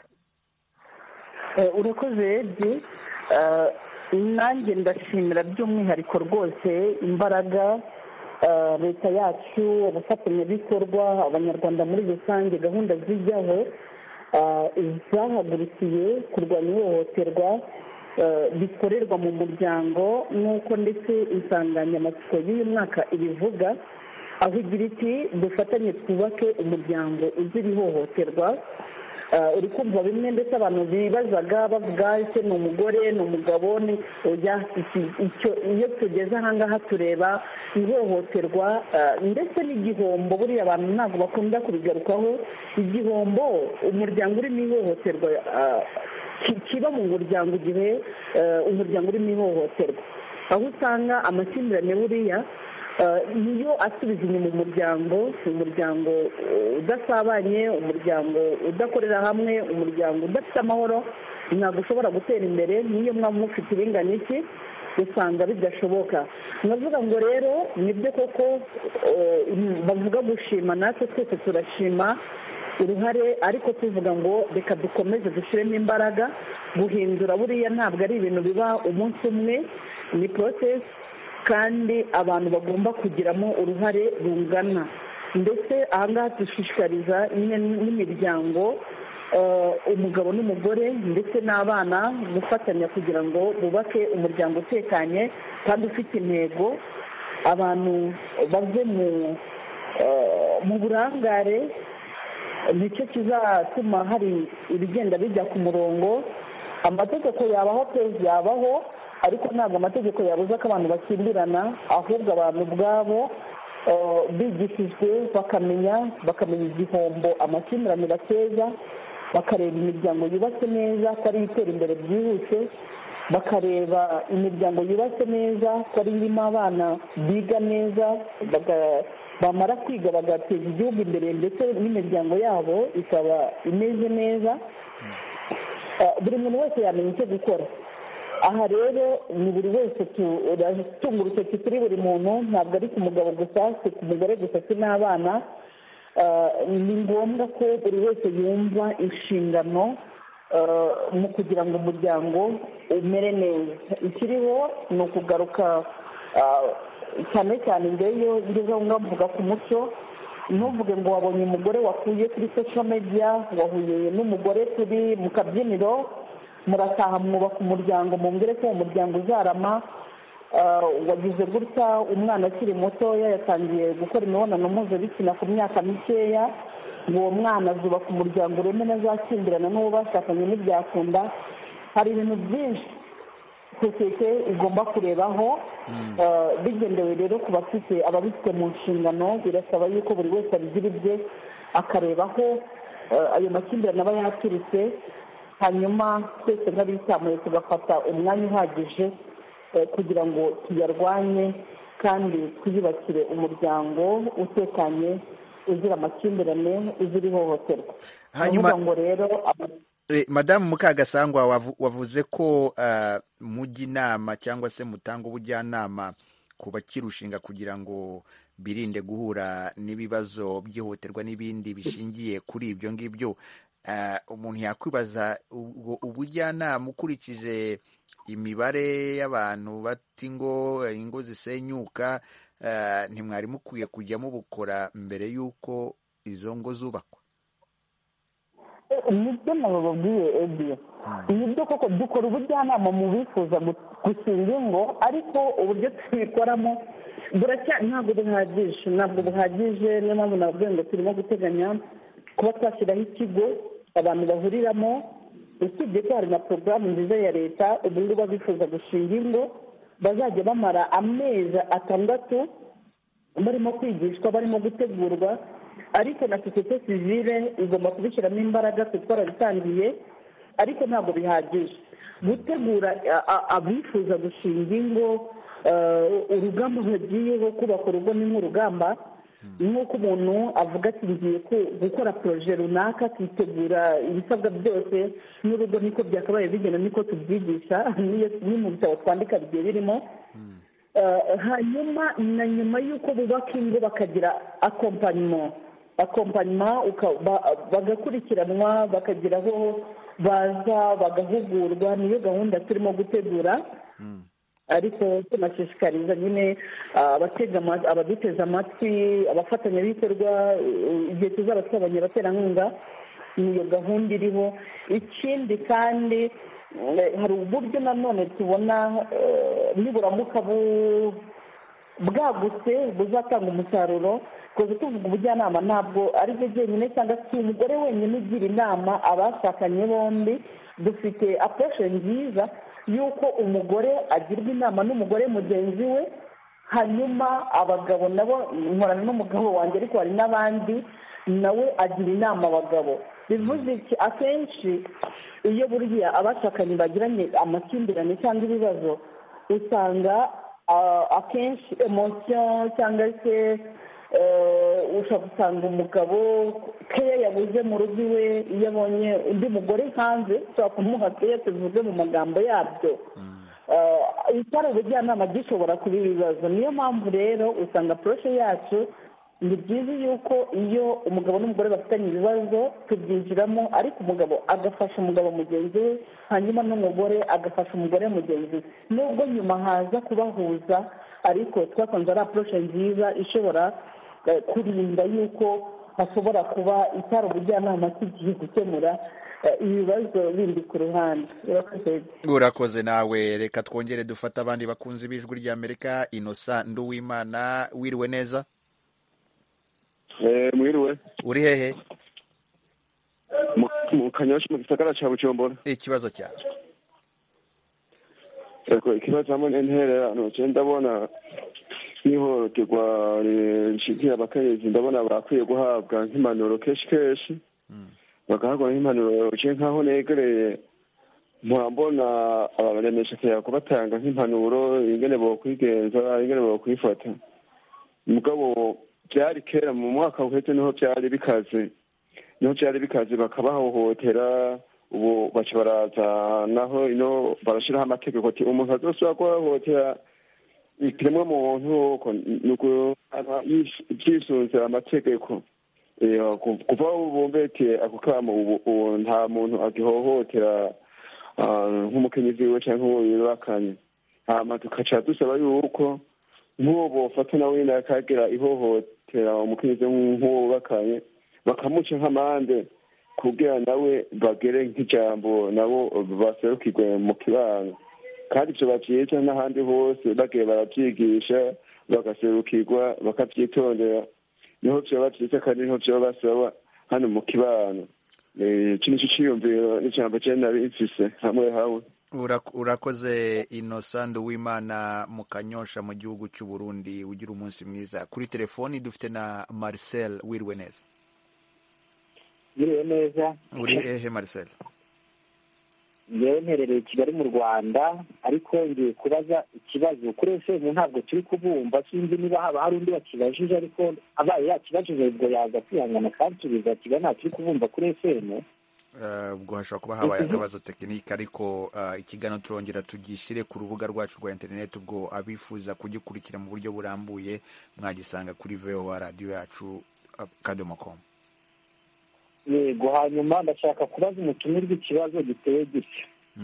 uh, urakoze Edi. uh, nanjye ndashimira by'umwihariko rwose imbaraga uh, leta yacu, abafatanyabikorwa, abanyarwanda muri rusange, gahunda zijyaho uh, zahagurukiye kurwanya ihohoterwa bikorerwa mu muryango, nk'uko ndetse insanganyamatsiko y'uyu mwaka ibivuga, aho igira iti dufatanye twubake umuryango uzira ihohoterwa. Uri kumva bimwe ndetse abantu bibazaga bavuga ese ni umugore ni umugabo ni oya, iyo tugeze aha ngaha tureba ihohoterwa ndetse n'igihombo. Buriya abantu ntabwo bakunda kubigarukaho. Igihombo umuryango urimo ihohoterwa kiba mu muryango igihe umuryango urimo ihohoterwa, aho usanga amakimbirane buriya niyo asubiza inyuma umuryango, umuryango udasabanye, umuryango udakorera hamwe, umuryango udafite amahoro ntabwo ushobora gutera imbere. niyo mwaba mufite ibingana iki usanga bidashoboka. navuga ngo rero nibyo koko bavuga gushima, natwe twese turashima uruhare, ariko tuvuga ngo reka dukomeze dushyiremo imbaraga. guhindura buriya ntabwo ari ibintu biba umunsi umwe, ni process, kandi abantu bagomba kugiramo uruhare rungana. ndetse aha ngaha dushishikariza n'imiryango, umugabo n'umugore ndetse n'abana gufatanya kugira ngo bubake umuryango utekanye kandi ufite intego. abantu bave mu burangare, nicyo kizatuma hari ibigenda bijya ku murongo. amategeko yabaho pe yabaho, ariko ntabwo amategeko yabuza ko abantu bakimbirana, ahubwo abantu ubwabo bigishijwe bakamenya bakamenya igihombo amakimbirane bateza, bakareba imiryango yubatse neza ko ari itera imbere byihuse, bakareba imiryango yubatse neza ko ari irimo abana biga neza, bamara kwiga bagateza igihugu imbere ndetse n'imiryango yabo ikaba imeze neza. Buri muntu wese yamenya icyo gukora. Aha rero ni buri wese tunga urutoki kuri buri muntu, ntabwo ari ku mugabo gusa, si ku mugore gusa, si n'abana. Ni ngombwa ko buri wese yumva inshingano mu kugira ngo umuryango umere neza. Ikiriho ni ukugaruka cyane cyane ngeyo ngeze aho ngaho mvuga ku muco, ntuvuge ngo wabonye umugore wakuye kuri social media, wahuye n'umugore turi mu kabyiniro, murataha mwubaka umuryango, mumbwire ko uwo muryango uzarama. Wagize gutya umwana akiri mutoya yatangiye gukora imibonano mpuzabitsina ku myaka mikeya, ngo uwo mwana azubaka umuryango ureme n'azakimbirana n'uwo bashakanye ntibyakunda. Hari ibintu byinshi sosiyete igomba kurebaho, bigendewe rero ku bafite ababifite mu nshingano, birasaba yuko buri wese abigira ibye akarebaho ayo makimbirane aba yaturutse, hanyuma twese nk'abitamuye tugafata umwanya uhagije kugira ngo tuyarwanye kandi twiyubakire umuryango utekanye, uzira amakimbirane, uzira ihohoterwa. Hanyuma ngo rero Madamu Mukagasangwa wavuze ko mujya inama cyangwa se mutanga ubujyanama ku bakirushinga kugira ngo birinde guhura n'ibibazo by'ihohoterwa n'ibindi bishingiye kuri ibyo ngibyo. Umuntu yakwibaza ubujyanama ukurikije imibare y'abantu bata ingo ingo zisenyuka, ntimwari mukwiye kujya mubukora mbere y'uko izo ngo zubakwa? nibyo nabababwiye Eddie, nibyo koko dukora ubujyanama mu bifuza gushinga ingo, ariko uburyo tubikoramo ntabwo buhagije ntabwo buhagije niyo mpamvu nababwiye ngo turimo guteganya kuba twashyiraho ikigo abantu bahuriramo. Usibye ko hari na porogaramu nziza ya leta, ubu ngubu abifuza gushinga ingo bazajya bamara amezi atandatu barimo kwigishwa, barimo gutegurwa, ariko na sosiyete sivile igomba kubishyiramo imbaraga, twarabitangiye, ariko ntabwo bihagije gutegura abifuza gushinga ingo. Urugamba bagiyeho kubaka urugo ni nk'urugamba, nk'uko umuntu avuga ati ngiye gukora poroje runaka, akitegura ibisabwa byose, n'urugo niko byakabaye bigenda, niko tubyigisha, ni mu bitabo twandika bigiye birimo. Hanyuma na nyuma y'uko bubaka ingo bakagira akompanyuma akompanyuma bagakurikiranwa, bakagira aho baza bagahugurwa. Niyo gahunda turimo gutegura, ariko tunashishikariza nyine abaduteze amatwi, abafatanyabikorwa, igihe tuzaba twabonye abaterankunga, niyo gahunda iriho. Ikindi kandi hari uburyo nanone tubona niburamuka bwagutse buzatanga umusaruro, kuko tuvuga ubujyanama ntabwo ari byo byenyine cyangwa se umugore wenyine ugira inama abashakanye bombi. Dufite approche nziza y'uko umugore agirwa inama n'umugore mugenzi we, hanyuma abagabo nabo, nkorana n'umugabo wanjye ariko hari n'abandi, nawe agira inama abagabo. Bivuze iki? Akenshi iyo buriya abashakanye bagiranye amakimbirane cyangwa ibibazo, usanga akenshi emosiyo cyangwa se ushobora gusanga umugabo keya yabuze mu rugo iwe, iyo abonye undi mugore hanze ushobora kumuha keya, tuvuge mu magambo yabyo. Itari ubujyanama gishobora kuba ibibazo. Niyo mpamvu rero usanga poroshe yacu ni byiza yuko iyo umugabo n'umugore bafitanye ibibazo tubyinjiramo, ariko umugabo agafasha umugabo mugenzi we, hanyuma n'umugore agafasha umugore mugenzi we, nubwo nyuma haza kubahuza, ariko twasanze ari approche nziza ishobora kurinda yuko hashobora kuba itari ubujyanama kigiye gukemura ibibazo bindi ku ruhande. Urakoze nawe. Reka twongere dufata abandi bakunzi b'Ijwi ry'Amerika. Innocent Nduwimana, wiriwe neza? Eh, mwiriwe. Uri hehe? Mu Kanyosha mu gisagara cya Bujumbura. Ikibazo cyawe? ego ikibazo hamwe n'intererano je ndabona n'ihohoterwa rishikiye abakenyezi ndabona bakwiye guhabwa nk'impanuro kenshi kenshi bagahabwa nk'impanuro je nkaho negereye mpambona abaremesha kuyako batanga nk'impanuro ingene bokwigenza ingene bokwifata mugabo byari kera mu mwaka uheze niho byari bikaze niho byari bikaze bakabahohotera ubu baca baraza naho ino barashiraho amategeko ati umuntu azosubira kuhohotera ikiremwa muntu nuko yisunze amategeko kuva ubumbeke ako kamo ubu nta muntu agihohotera nk'umukenyezi wiwe canke uwo yubakanye hama tukaca dusaba yuko nk'uwo bofata nawe nyene akagira ihohotera umukenyezi nk'uwo bubakanye bakamuca nk'amande kugira nawe bagere nk'ijambo nabo baserukirwe mu kibano kandi ivyo bavyica n'ahandi hose bagiye baravyigisha bagaserukirwa bakavyitondera niho vyoba vyiza kandi niho vyoba basaba hano mu kibano iki nico ciyumviro n'ijambo je nari mfise hamwe hawe. Urakoze Innocent Uwimana mu Kanyosha mu gihugu cy'u Burundi, ugira umunsi mwiza. Kuri telefoni dufite na Marcel Wirwe neza. Wirwe neza. Uri ehe Marcel? Ngewe mperereye Kigali mu Rwanda, ariko ngiye kubaza ikibazo kuri ese mu ntabwo turi kubumva, sinzi niba haba hari undi wakibajije, ariko abaye yakibajije ubwo yaza kwihangana kandi tubiza Kigali nta turi kubumva kuri ese no. ubwo hashobora kuba habaye akabazo tekinike, ariko ikiganiro turongera tugishyire ku rubuga rwacu rwa interineti, ubwo abifuza kugikurikira mu buryo burambuye mwagisanga kuri V O A radiyo yacu akadomo komu. Yego, hanyuma ndashaka kubaza umutumirwa ikibazo giteye gitya.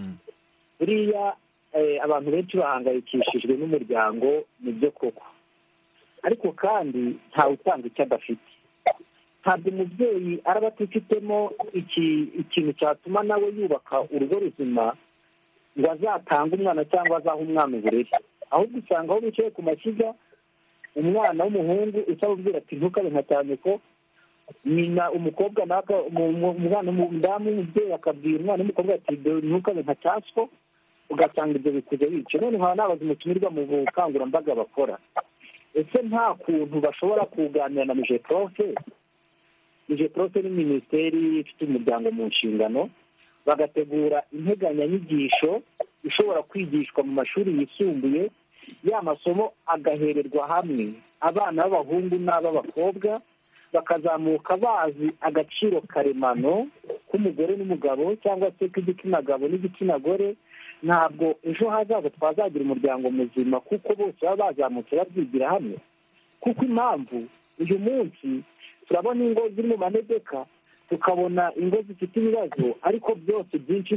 buriya abantu benshi bahangayikishijwe n'umuryango mu byo koko, ariko kandi ntawe utanga icyo adafite. Ntabwo umubyeyi araba atifitemo ikintu cyatuma nawe yubaka urugo ruzima ngo azatanga umwana cyangwa azaha umwana uburere, ahubwo usanga aho bicaye ku mashyiga umwana w'umuhungu usabubwira ati ntukabe nka cyane ko nyina umukobwa naka umwana umudamu w'umubyeyi akabwira umwana w'umukobwa ati ntukabe nka cyaswo, ugasanga ibyo bikuze bice. none nkaba nabaza umutumirwa mu bukangurambaga bakora, ese nta kuntu bashobora kuganira na mijeprofe? mijeprofe ni minisiteri ifite umuryango mu nshingano, bagategura integanyanyigisho ishobora kwigishwa mu mashuri yisumbuye, ya masomo agahererwa hamwe abana b'abahungu n'ab'abakobwa, bakazamuka bazi agaciro karemano k'umugore n'umugabo cyangwa se k'igitsina gabo n'igitsina gore. Ntabwo ejo hazaza twazagira umuryango muzima kuko bose baba bazamutse babyigira hamwe. Kuko impamvu uyu munsi turabona ingo ziri mu manegeka, tukabona ingo zifite ibibazo, ariko byose byinshi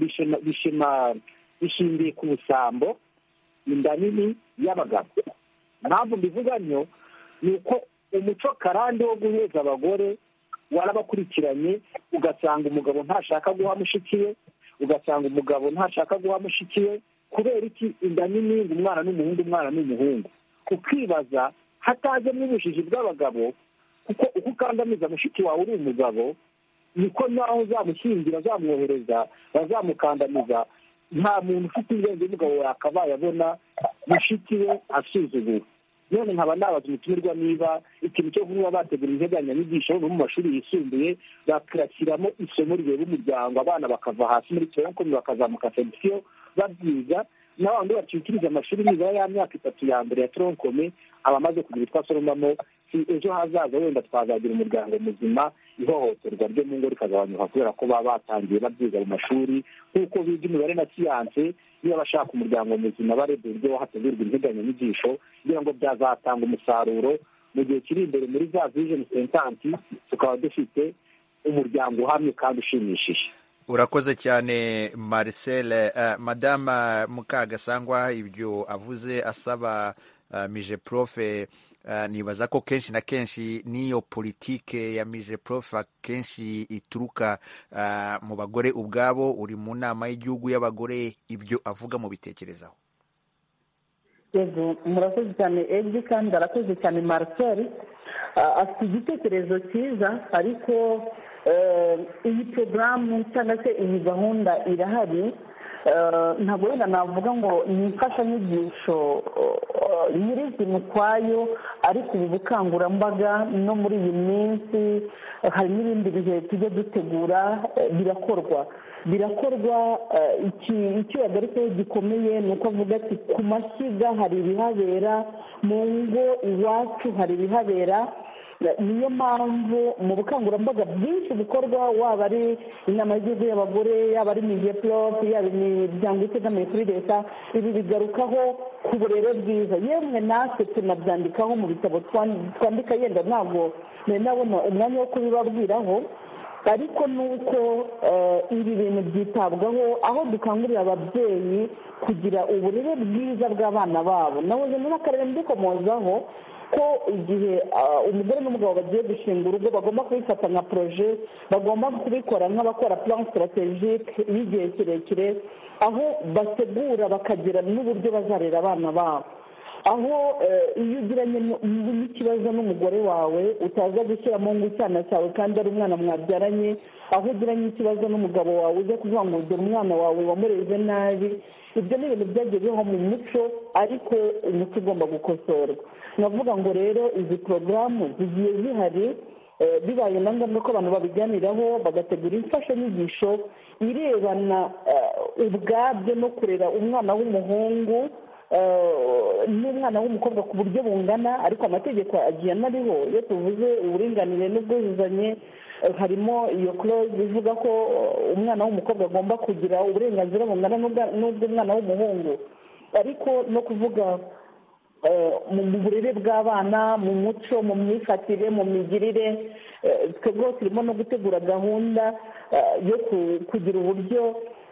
bishingiye ku busambo, inda nini y'abagabo. Impamvu mbivuga ntyo ni uko umuco karande wo guheza abagore warabakurikiranye, ugasanga umugabo ntashaka guha mushiki we, ugasanga umugabo ntashaka guha mushiki we. Kubera iki? Inda nini, umwana n'umuhungu, umwana n'umuhungu. Ukibaza hatajemo ubujiji bw'abagabo, kuko uko ukandamiza mushiki wawe uri umugabo, niko naho uzamushyingira azamwohereza bazamukandamiza. Nta muntu ufite ubwenge w'umugabo yakabaye abona mushiki we asuzugura. none nkaba nabaza umutumirwa niba ikintu cyo kuba bategura integanyanyigisho no mu mashuri yisumbuye bakirashyiramo isomo rireba umuryango, abana bakava hasi muri tronkomi bakazamuka section babyiga, n'abandi bacikiriza amashuri niba ya myaka itatu ya mbere ya tronkomi abamaze kugira twasoromamo, si ejo hazaza wenda twazagira umuryango muzima, ihohoterwa ryo mu ngo rikagabanyuka kubera ko baba batangiye babyiga mu mashuri nk'uko biga imibare na siyanse. niba bashaka umuryango muzima barebye uburyo hategurwa integanyanyigisho kugira ngo byazatanga umusaruro mu gihe kiri imbere muri za vision sentanti, tukaba dufite umuryango uhamye kandi ushimishije. Urakoze cyane Marcel. Uh, Madame Mukagasangwa ibyo avuze asaba uh, mijeprofe, uh, nibaza ko kenshi na kenshi niyo politike ya mijeprofe kenshi ituruka uh, mu bagore ubwabo. Uri mu nama y'igihugu y'abagore, ibyo avuga mu bitekerezaho? Yego, murakoze cyane Edi, kandi arakoze cyane Marcel. Uh, afite igitekerezo cyiza, ariko iyi porogaramu cyangwa se iyi gahunda irahari, ntabwo wenda navuga ngo ni imfashanyigisho nyirizina ukwayo, ariko ubu bukangurambaga no muri iyi minsi hari n'ibindi bihe tujya dutegura birakorwa birakorwa icyo yagarukaho gikomeye ni uko avuga ati ku mashyiga hari ibihabera, mu ngo iwacu hari ibihabera. Niyo mpamvu mu bukangurambaga bwinshi bukorwa, waba ari inama y'igihugu y'abagore, yaba ari migeplop, yaba imiryango itegamiye kuri leta, ibi bigarukaho ku burere bwiza. Yemwe natwe tunabyandikaho mu bitabo twandika, yenda ntabwo nabona umwanya wo kubibabwiraho, ariko ni uko ibi bintu byitabwaho, aho dukangurira ababyeyi kugira uburere bwiza bw'abana babo. nawe n'akarere mbikomozaho ko igihe umugore n'umugabo bagiye gushinga urugo bagomba kubifata nka poroje, bagomba kubikora nk'abakora plan strategique y'igihe kirekire, aho bategura bakagira n'uburyo bazarera abana babo. aho iyo ugiranye n'ikibazo n'umugore wawe utaza gushyiramo ngo icyana cyawe kandi ari umwana mwabyaranye, aho ugiranye ikibazo n'umugabo wawe uze kuvuga ngo dore umwana wawe wamureze nabi, ibyo ni ibintu byagiye bibaho mu muco, ariko umuco ugomba gukosorwa. navuga ngo rero izi porogaramu zigiye zihari, bibaye na ngombwa ko abantu babiganiraho bagategura imfashanyigisho irebana ubwabyo no kurera umwana w'umuhungu n'umwana w'umukobwa ku buryo bungana, ariko amategeko agiye anariho. iyo tuvuze uburinganire n'ubwuzuzanye, harimo iyo clause ivuga ko umwana w'umukobwa agomba kugira uburenganzira bungana n'ubw'umwana w'umuhungu, ariko no kuvuga mu burere bw'abana, mu muco, mu myifatire, mu migirire. twebwe turimo no gutegura gahunda yo kugira uburyo,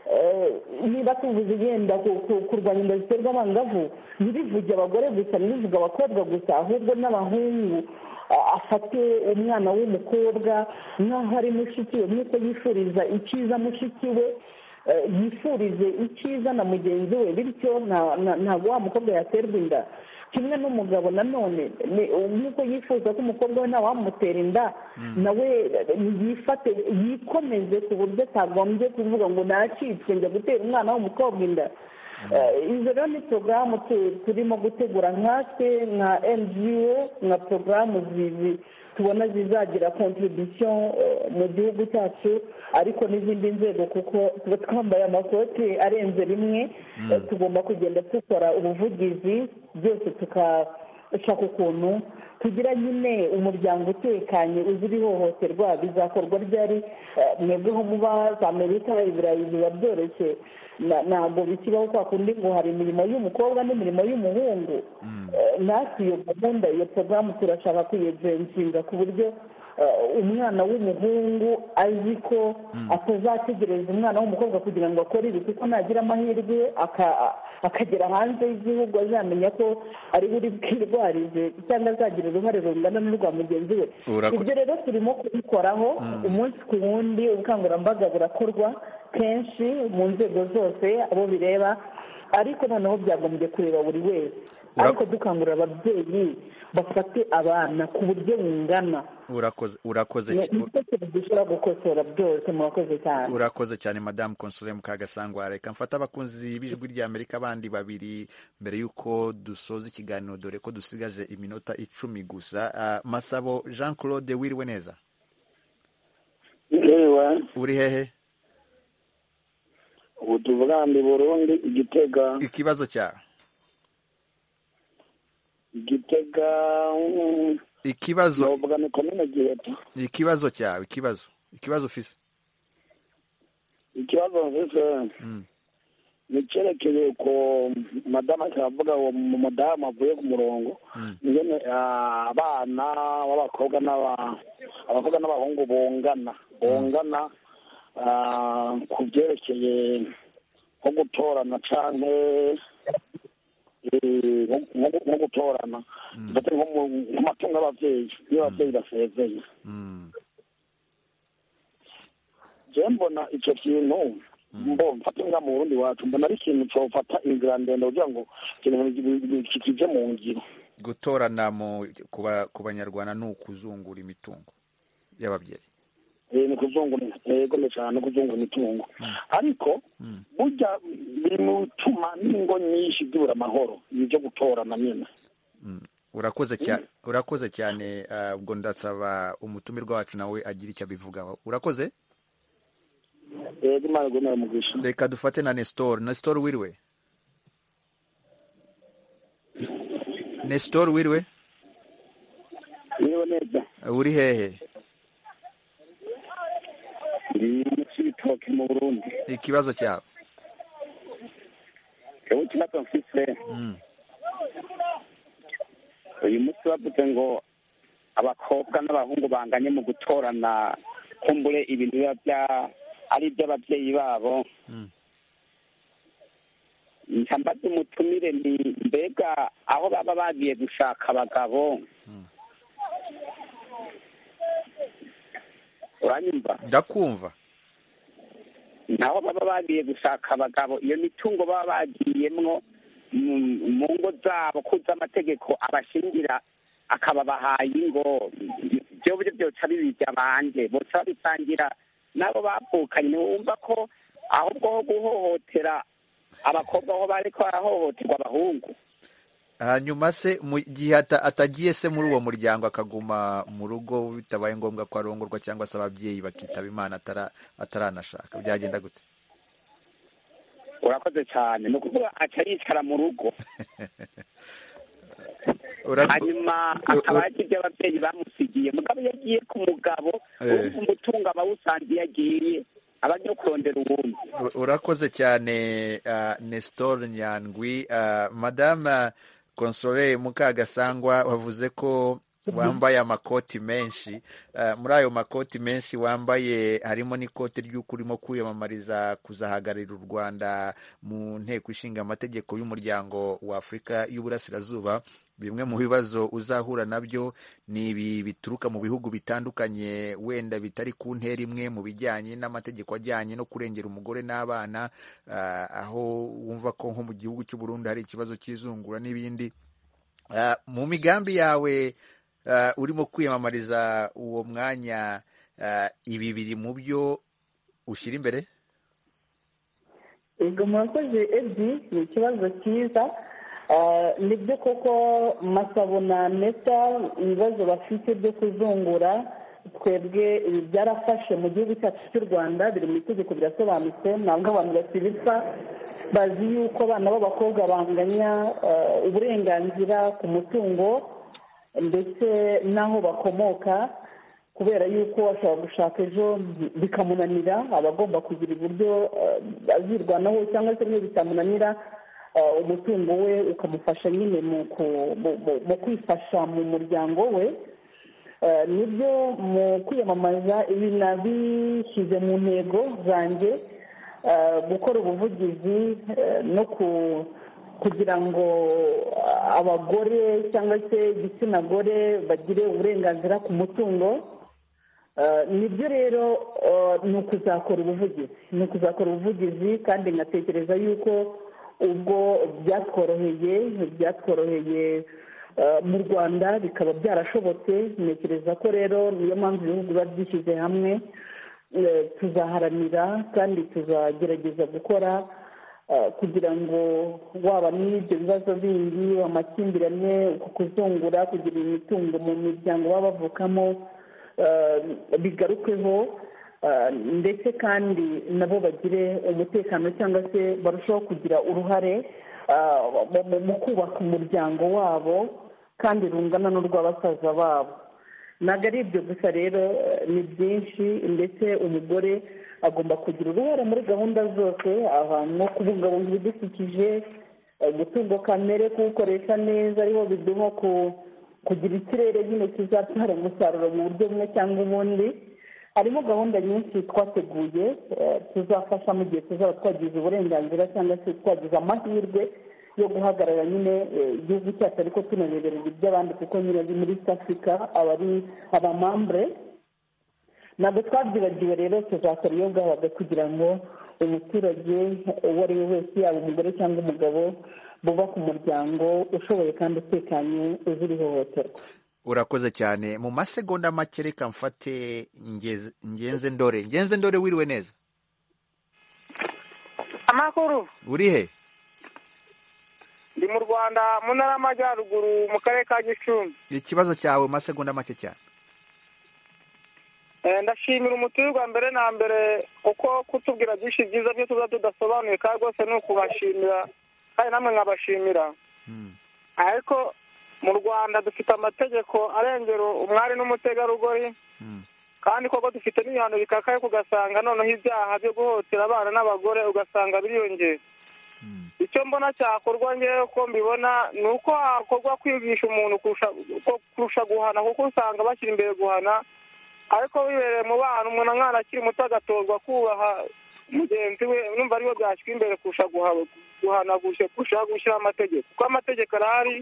niba tuvuze igenda kurwanya inda ziterwa abangavu, ntibivuge abagore gusa, ntibivuge abakobwa gusa, ahubwo n'abahungu afate umwana w'umukobwa nk'aho ari mushiki we, nk'uko yifuriza icyiza mushiki we, yifurize icyiza na mugenzi we, bityo ntabwo wa mukobwa yaterwa inda. kimwe n'umugabo nanone nk'uko yifuza ko umukobwa we ntawamutera inda, nawe yifate yikomeze ku buryo atagombye kuvuga ngo nacitswe njya gutera umwana w'umukobwa inda. izo rero ni porogaramu turimo gutegura nkatwe nka N G O, nka porogaramu tubona zizagira contribution mu gihugu cyacu, ariko n'izindi nzego, kuko tuba twambaye amakoti arenze rimwe. tugomba kugenda dukora ubuvugizi, byose tukashaka ukuntu tugira nyine umuryango utekanye uzira ihohoterwa. bizakorwa ryari? mwebweho muba za Amerika, Iburayi biba byoroshye, ntabwo bikibaho kwa kundi ngo hari imirimo y'umukobwa n'imirimo y'umuhungu. natwe iyo gahunda, iyo porogaramu turashaka kuyegenzinga ku buryo umwana w'umuhungu azi ko atazategereza umwana w'umukobwa kugira ngo akore ibi, kuko nagira amahirwe akagera hanze y'igihugu azamenya ko ari buri bwirwarize cyangwa azagira uruhare rungana n'urwa mugenzi we. ibyo rero turimo kubikoraho umunsi ku wundi. ubukangurambaga burakorwa kenshi mu nzego zose abo bireba, ariko noneho byagombye kureba buri wese, ariko dukangurira ababyeyi bafate abana ku buryo bungana. urakoze urakoze dushobora gukosora byose. murakoze cyane. urakoze cyane Madame Console Mukagasangwa. reka mfata abakunzi b'ijwi ry'Amerika bandi babiri mbere y'uko dusoza ikiganiro, dore ko dusigaje iminota icumi gusa. uh, Masabo Jean Claude, wiriwe neza? uri hehe? ubu tuvuga ndi Burundi, Igitega. ikibazo cyawe? Igitega. ikibazo novuga ni komine Giheta. ikibazo cyawe, ikibazo ikibazo ufise? ikibazo mfise ni cyerekeye ko madama akavuga uwo mudamu avuye ku murongo, nyine abana b'abakobwa abakobwa n'abahungu bungana bungana ku byerekeye nko gutorana cyane, nko gutorana ndetse nko mu matungo y'ababyeyi iyo ababyeyi basezeye. je mbona icyo kintu mbo mfata inga mu Burundi wacu, mbona ari ikintu cyofata inzira ndende kugira ngo ikintu kije mu ngiro. gutorana ku banyarwanda ni ukuzungura imitungo y'ababyeyi. ni kuzungura yego cyane kuzungura imitungo ariko burya biri mu bituma n'ingo nyinshi zibura amahoro ibyo gutorana nyine. urakoze cyane urakoze cyane ubwo ndasaba umutumirwa wacu nawe agira icyo abivugaho. urakoze. yego imana igomera umugisha. reka dufate na Nestor. Nestor wiriwe. Nestor wiriwe. Niwe neza. uri hehe? ndi mu Cibitoke mu Burundi. ikibazo cyawe? Ewe ikibazo mfise uyu munsi bavuze ngo abakobwa n'abahungu banganye mu gutorana kumbure ibintu biba bya ari iby'ababyeyi babo. ntambaze umutumire ni mbega aho baba bagiye gushaka abagabo uranyumva? ndakumva. naho baba bagiye gushaka abagabo iyo mitungo baba bagiyemwo mu ngo zabo kuza amategeko abashingira akababahaye ingo byo byo byoca bibijya banje boca bisangira nabo bavukanye. wumva ko ahubwo ho guhohotera abakobwa aho bariko barahohoterwa abahungu. hanyuma se mu gihe atagiye se muri uwo muryango akaguma mu rugo bitabaye ngombwa ko arongorwa cyangwa se ababyeyi bakitaba Imana ataranashaka byagenda gute? urakoze cyane ni ukuvuga aca yicara mu rugo hanyuma akaba yagize ababyeyi bamusigiye mugabo yagiye ku mugabo umutungo abawusangiye yagiye abajya kurondera ubundi. urakoze cyane Nestor Nyandwi. madame Console Mukagasangwa wavuze ko wambaye amakoti menshi. muri ayo makoti menshi wambaye harimo n'ikoti ry'uko urimo kwiyamamariza kuzahagararira u Rwanda mu nteko ishinga amategeko y'umuryango wa Afurika y'Uburasirazuba. bimwe mu bibazo uzahura nabyo ni ibi bituruka mu bihugu bitandukanye wenda bitari ku ntera imwe mu bijyanye n'amategeko ajyanye no kurengera umugore n'abana, aho wumva ko nko mu gihugu cy'u Burundi hari ikibazo cy'izungura n'ibindi. mu migambi yawe urimo kwiyamamariza uwo mwanya, ibi biri mu byo ushyira imbere? Ego murakoze Edi, ni ikibazo cyiza. nibyo koko Masabo na Neta ibibazo bafite byo kuzungura twebwe ibi byarafashe mu gihugu cyacu cy'u Rwanda, biri mu itegeko birasobanutse. ntabwo abantu bakibipfa, bazi yuko abana b'abakobwa banganya uburenganzira ku mutungo ndetse n'aho bakomoka, kubera yuko ashobora gushaka ejo bikamunanira, aba agomba kugira uburyo azirwanaho, cyangwa se niyo bitamunanira umutungo we ukamufasha nyine mu kwifasha mu muryango we. nibyo mu kwiyamamaza ibi nabishyize mu ntego zanjye, gukora ubuvugizi no kugira ngo abagore cyangwa se igitsina gore bagire uburenganzira ku mutungo. nibyo rero ni ukuzakora ubuvugizi ni ukuzakora ubuvugizi kandi ngatekereza yuko ubwo byatworoheye byatworoheye mu Rwanda bikaba byarashobotse. ntekereza ko rero niyo mpamvu ibihugu biba byishyize hamwe, tuzaharanira kandi tuzagerageza gukora kugira ngo waba n'ibyo bibazo bindi, amakimbirane, kuzungura, kugira imitungo mu miryango baba bavukamo bigarukweho, ndetse kandi nabo bagire umutekano cyangwa se barushaho kugira uruhare mu kubaka umuryango wabo kandi rungana n'urw'abasaza babo. ntabwo ari ibyo gusa rero, ni byinshi, ndetse umugore agomba kugira uruhare muri gahunda zose, ahantu nko kubungabunga ibidukikije, umutungo kamere kuwukoresha neza, ariho biduha kugira ikirere nyine kizabyara umusaruro mu buryo bumwe cyangwa ubundi. harimo gahunda nyinshi twateguye tuzafasha mu gihe tuzaba twagize uburenganzira cyangwa se twagize amahirwe yo guhagarara nyine igihugu cyacu, ariko tunareberera iby'abandi, kuko nyine ari muri East Africa aba ari abamambure. ntabwo twabyibagiwe rero, tuzakora iyo bwabaga kugira ngo umuturage uwo ari we wese, yaba umugore cyangwa umugabo, bubaka umuryango ushoboye kandi utekanye uzira ihohoterwa. urakoze cyane. Mu masegonda make reka mfate Ngenze Ndore. Ngenze Ndore, wiriwe neza? Amakuru. Uri he? Ndi mu Rwanda mu ntara y'Amajyaruguru mu karere ka Gicumbi. Ikibazo cyawe masegonda make cyane. Eh, ndashimira umuturirwa mbere na mbere uko kutubwira byinshi byiza byo tuza tudasobanuye kandi rwose ni ukubashimira kandi namwe nkabashimira. Ariko mu Rwanda dufite amategeko arengera umwari n'umutegarugori kandi koko dufite n'ibihano bikakaye kugasanga noneho ibyaha byo guhotera abana n'abagore ugasanga biriyongera. Icyo mbona cyakorwa ngewe ko mbibona ni uko hakorwa kwigisha umuntu kurusha guhana, kuko usanga bashyira imbere guhana ariko bibereye mu bana umuntu mwana akiri muto agatozwa kubaha mugenzi we, numva ariyo byashyirwa imbere kurusha guhana kurusha gushyiraho amategeko, kuko amategeko arahari.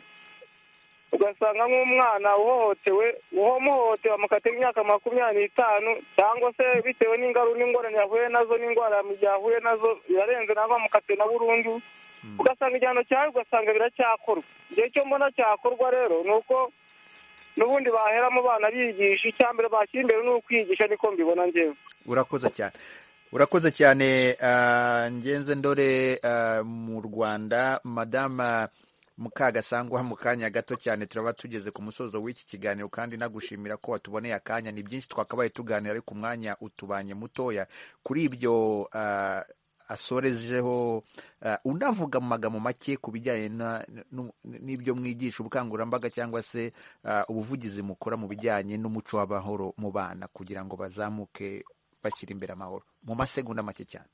Ugasanga nk'umwana uhohotewe uhomuhotewe amukatira imyaka makumyabiri n'itanu cyangwa se bitewe n'ingaruka n'ingorane yahuye nazo n'indwara yahuye nazo yarenze nabo amukatira na burundu, ugasanga igihano cyawe ugasanga biracyakorwa. Igihe cyo mbona cyakorwa rero ni uko n'ubundi bahera mu bana bigisha, icyambere bashyira imbere ni ukwigisha, niko mbibona njyewe. Urakoze cyane. Urakoze cyane Ngenze Ndore. Mu Rwanda, Madame Mukagasangwa, mu kanya gato cyane turaba tugeze ku musozo w'iki kiganiro kandi nagushimira ko watuboneye akanya. Ni byinshi twakabaye tuganira ariko umwanya utubanye mutoya. Kuri ibyo uh, asorejeho uh, unavuga mu magambo make ku bijyanye n'ibyo mwigisha, ubukangurambaga cyangwa se uh, ubuvugizi mukora mu bijyanye n'umuco w'amahoro mu bana kugira ngo bazamuke bashyira imbere amahoro, mu masegonda make cyane.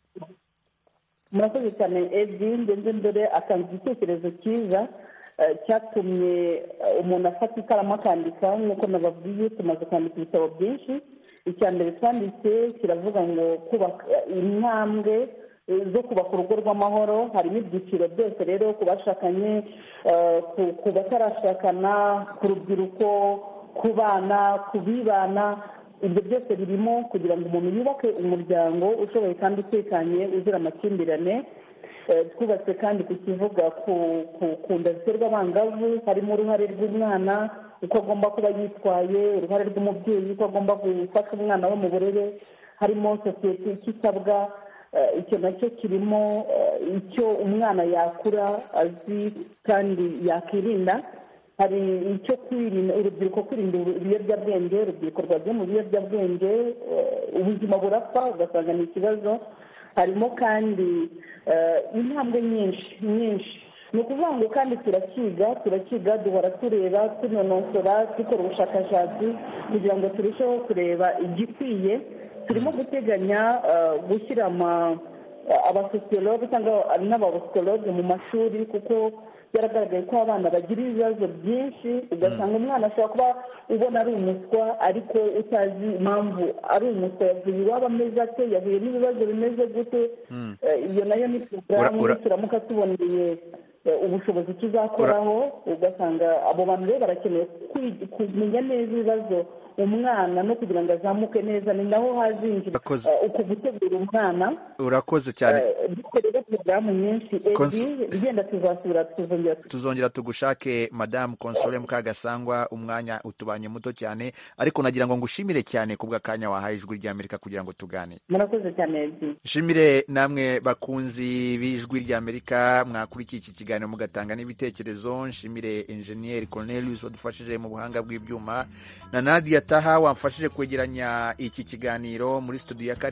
Murakoze cyane Edi. Ngenze Ndore atanze igitekerezo cyiza cyatumye umuntu afata ikaramu akandika. nk'uko nababwiye tumaze kwandika ibitabo byinshi. Icya mbere twanditse kiravuga ngo kubaka intambwe zo kubaka urugo rw'amahoro. Harimo ibyiciro byose rero, ku bashakanye, ku batarashakana, ku rubyiruko, ku bana, ku bibana. Ibyo byose birimo kugira ngo umuntu yubake umuryango ushoboye kandi utekanye uzira amakimbirane. Twubatse kandi ku kivuga ku nda ziterwa abangavu, harimo uruhare rw'umwana uko agomba kuba yitwaye, uruhare rw'umubyeyi uko agomba gufasha umwana we mu burere, harimo sosiyete icyo isabwa. Icyo nacyo kirimo icyo umwana yakura azi kandi yakirinda. Hari icyo kwirinda urubyiruko, kwirinda ibiyobyabwenge. Urubyiruko rwagiye mu biyobyabwenge ubuzima burapfa ugasanga ni ikibazo. Harimo kandi intambwe nyinshi nyinshi. Ni ukuvuga ngo kandi turakiga turakiga duhora tureba tunonosora dukora ubushakashatsi kugira ngo turusheho kureba igikwiye. Turimo guteganya gushyira abasosiyologe cyangwa n'abapsikologe mu mashuri, kuko byaragaragaye ko abana bagira ibibazo byinshi. Ugasanga umwana ashobora kuba ubona ari umuswa ariko utazi impamvu ari umuswa. Yavuye iwabo ameze ate, yahuye n'ibibazo bimeze gute. Iyo nayo ni porogaramu turamuka tuboneye ubushobozi tuzakoraho. Ugasanga abo bantu rero barakeneye kumenya neza ibibazo umwana no kugira ngo azamuke neza. Ni naho hazinjira uko gutegura umwana. Urakoze cyane. Dukorera porogaramu nyinshi Edi, igenda tuzasubira tuzongera tuzongera tugushake. Madame Console Mukagasangwa, umwanya utubanye muto cyane ariko nagira ngo ngushimire cyane kubw'akanya wahaye Ijwi ry'Amerika kugira ngo tugane. Murakoze cyane Edi. Shimire namwe bakunzi b'Ijwi ry'Amerika mwakurikiye iki kiganiro mugatanga n'ibitekerezo. Nshimire Engineer Cornelius wadufashije mu buhanga bw'ibyuma na Nadia Taha wamfashije kwegeranya iki kiganiro muri studio ya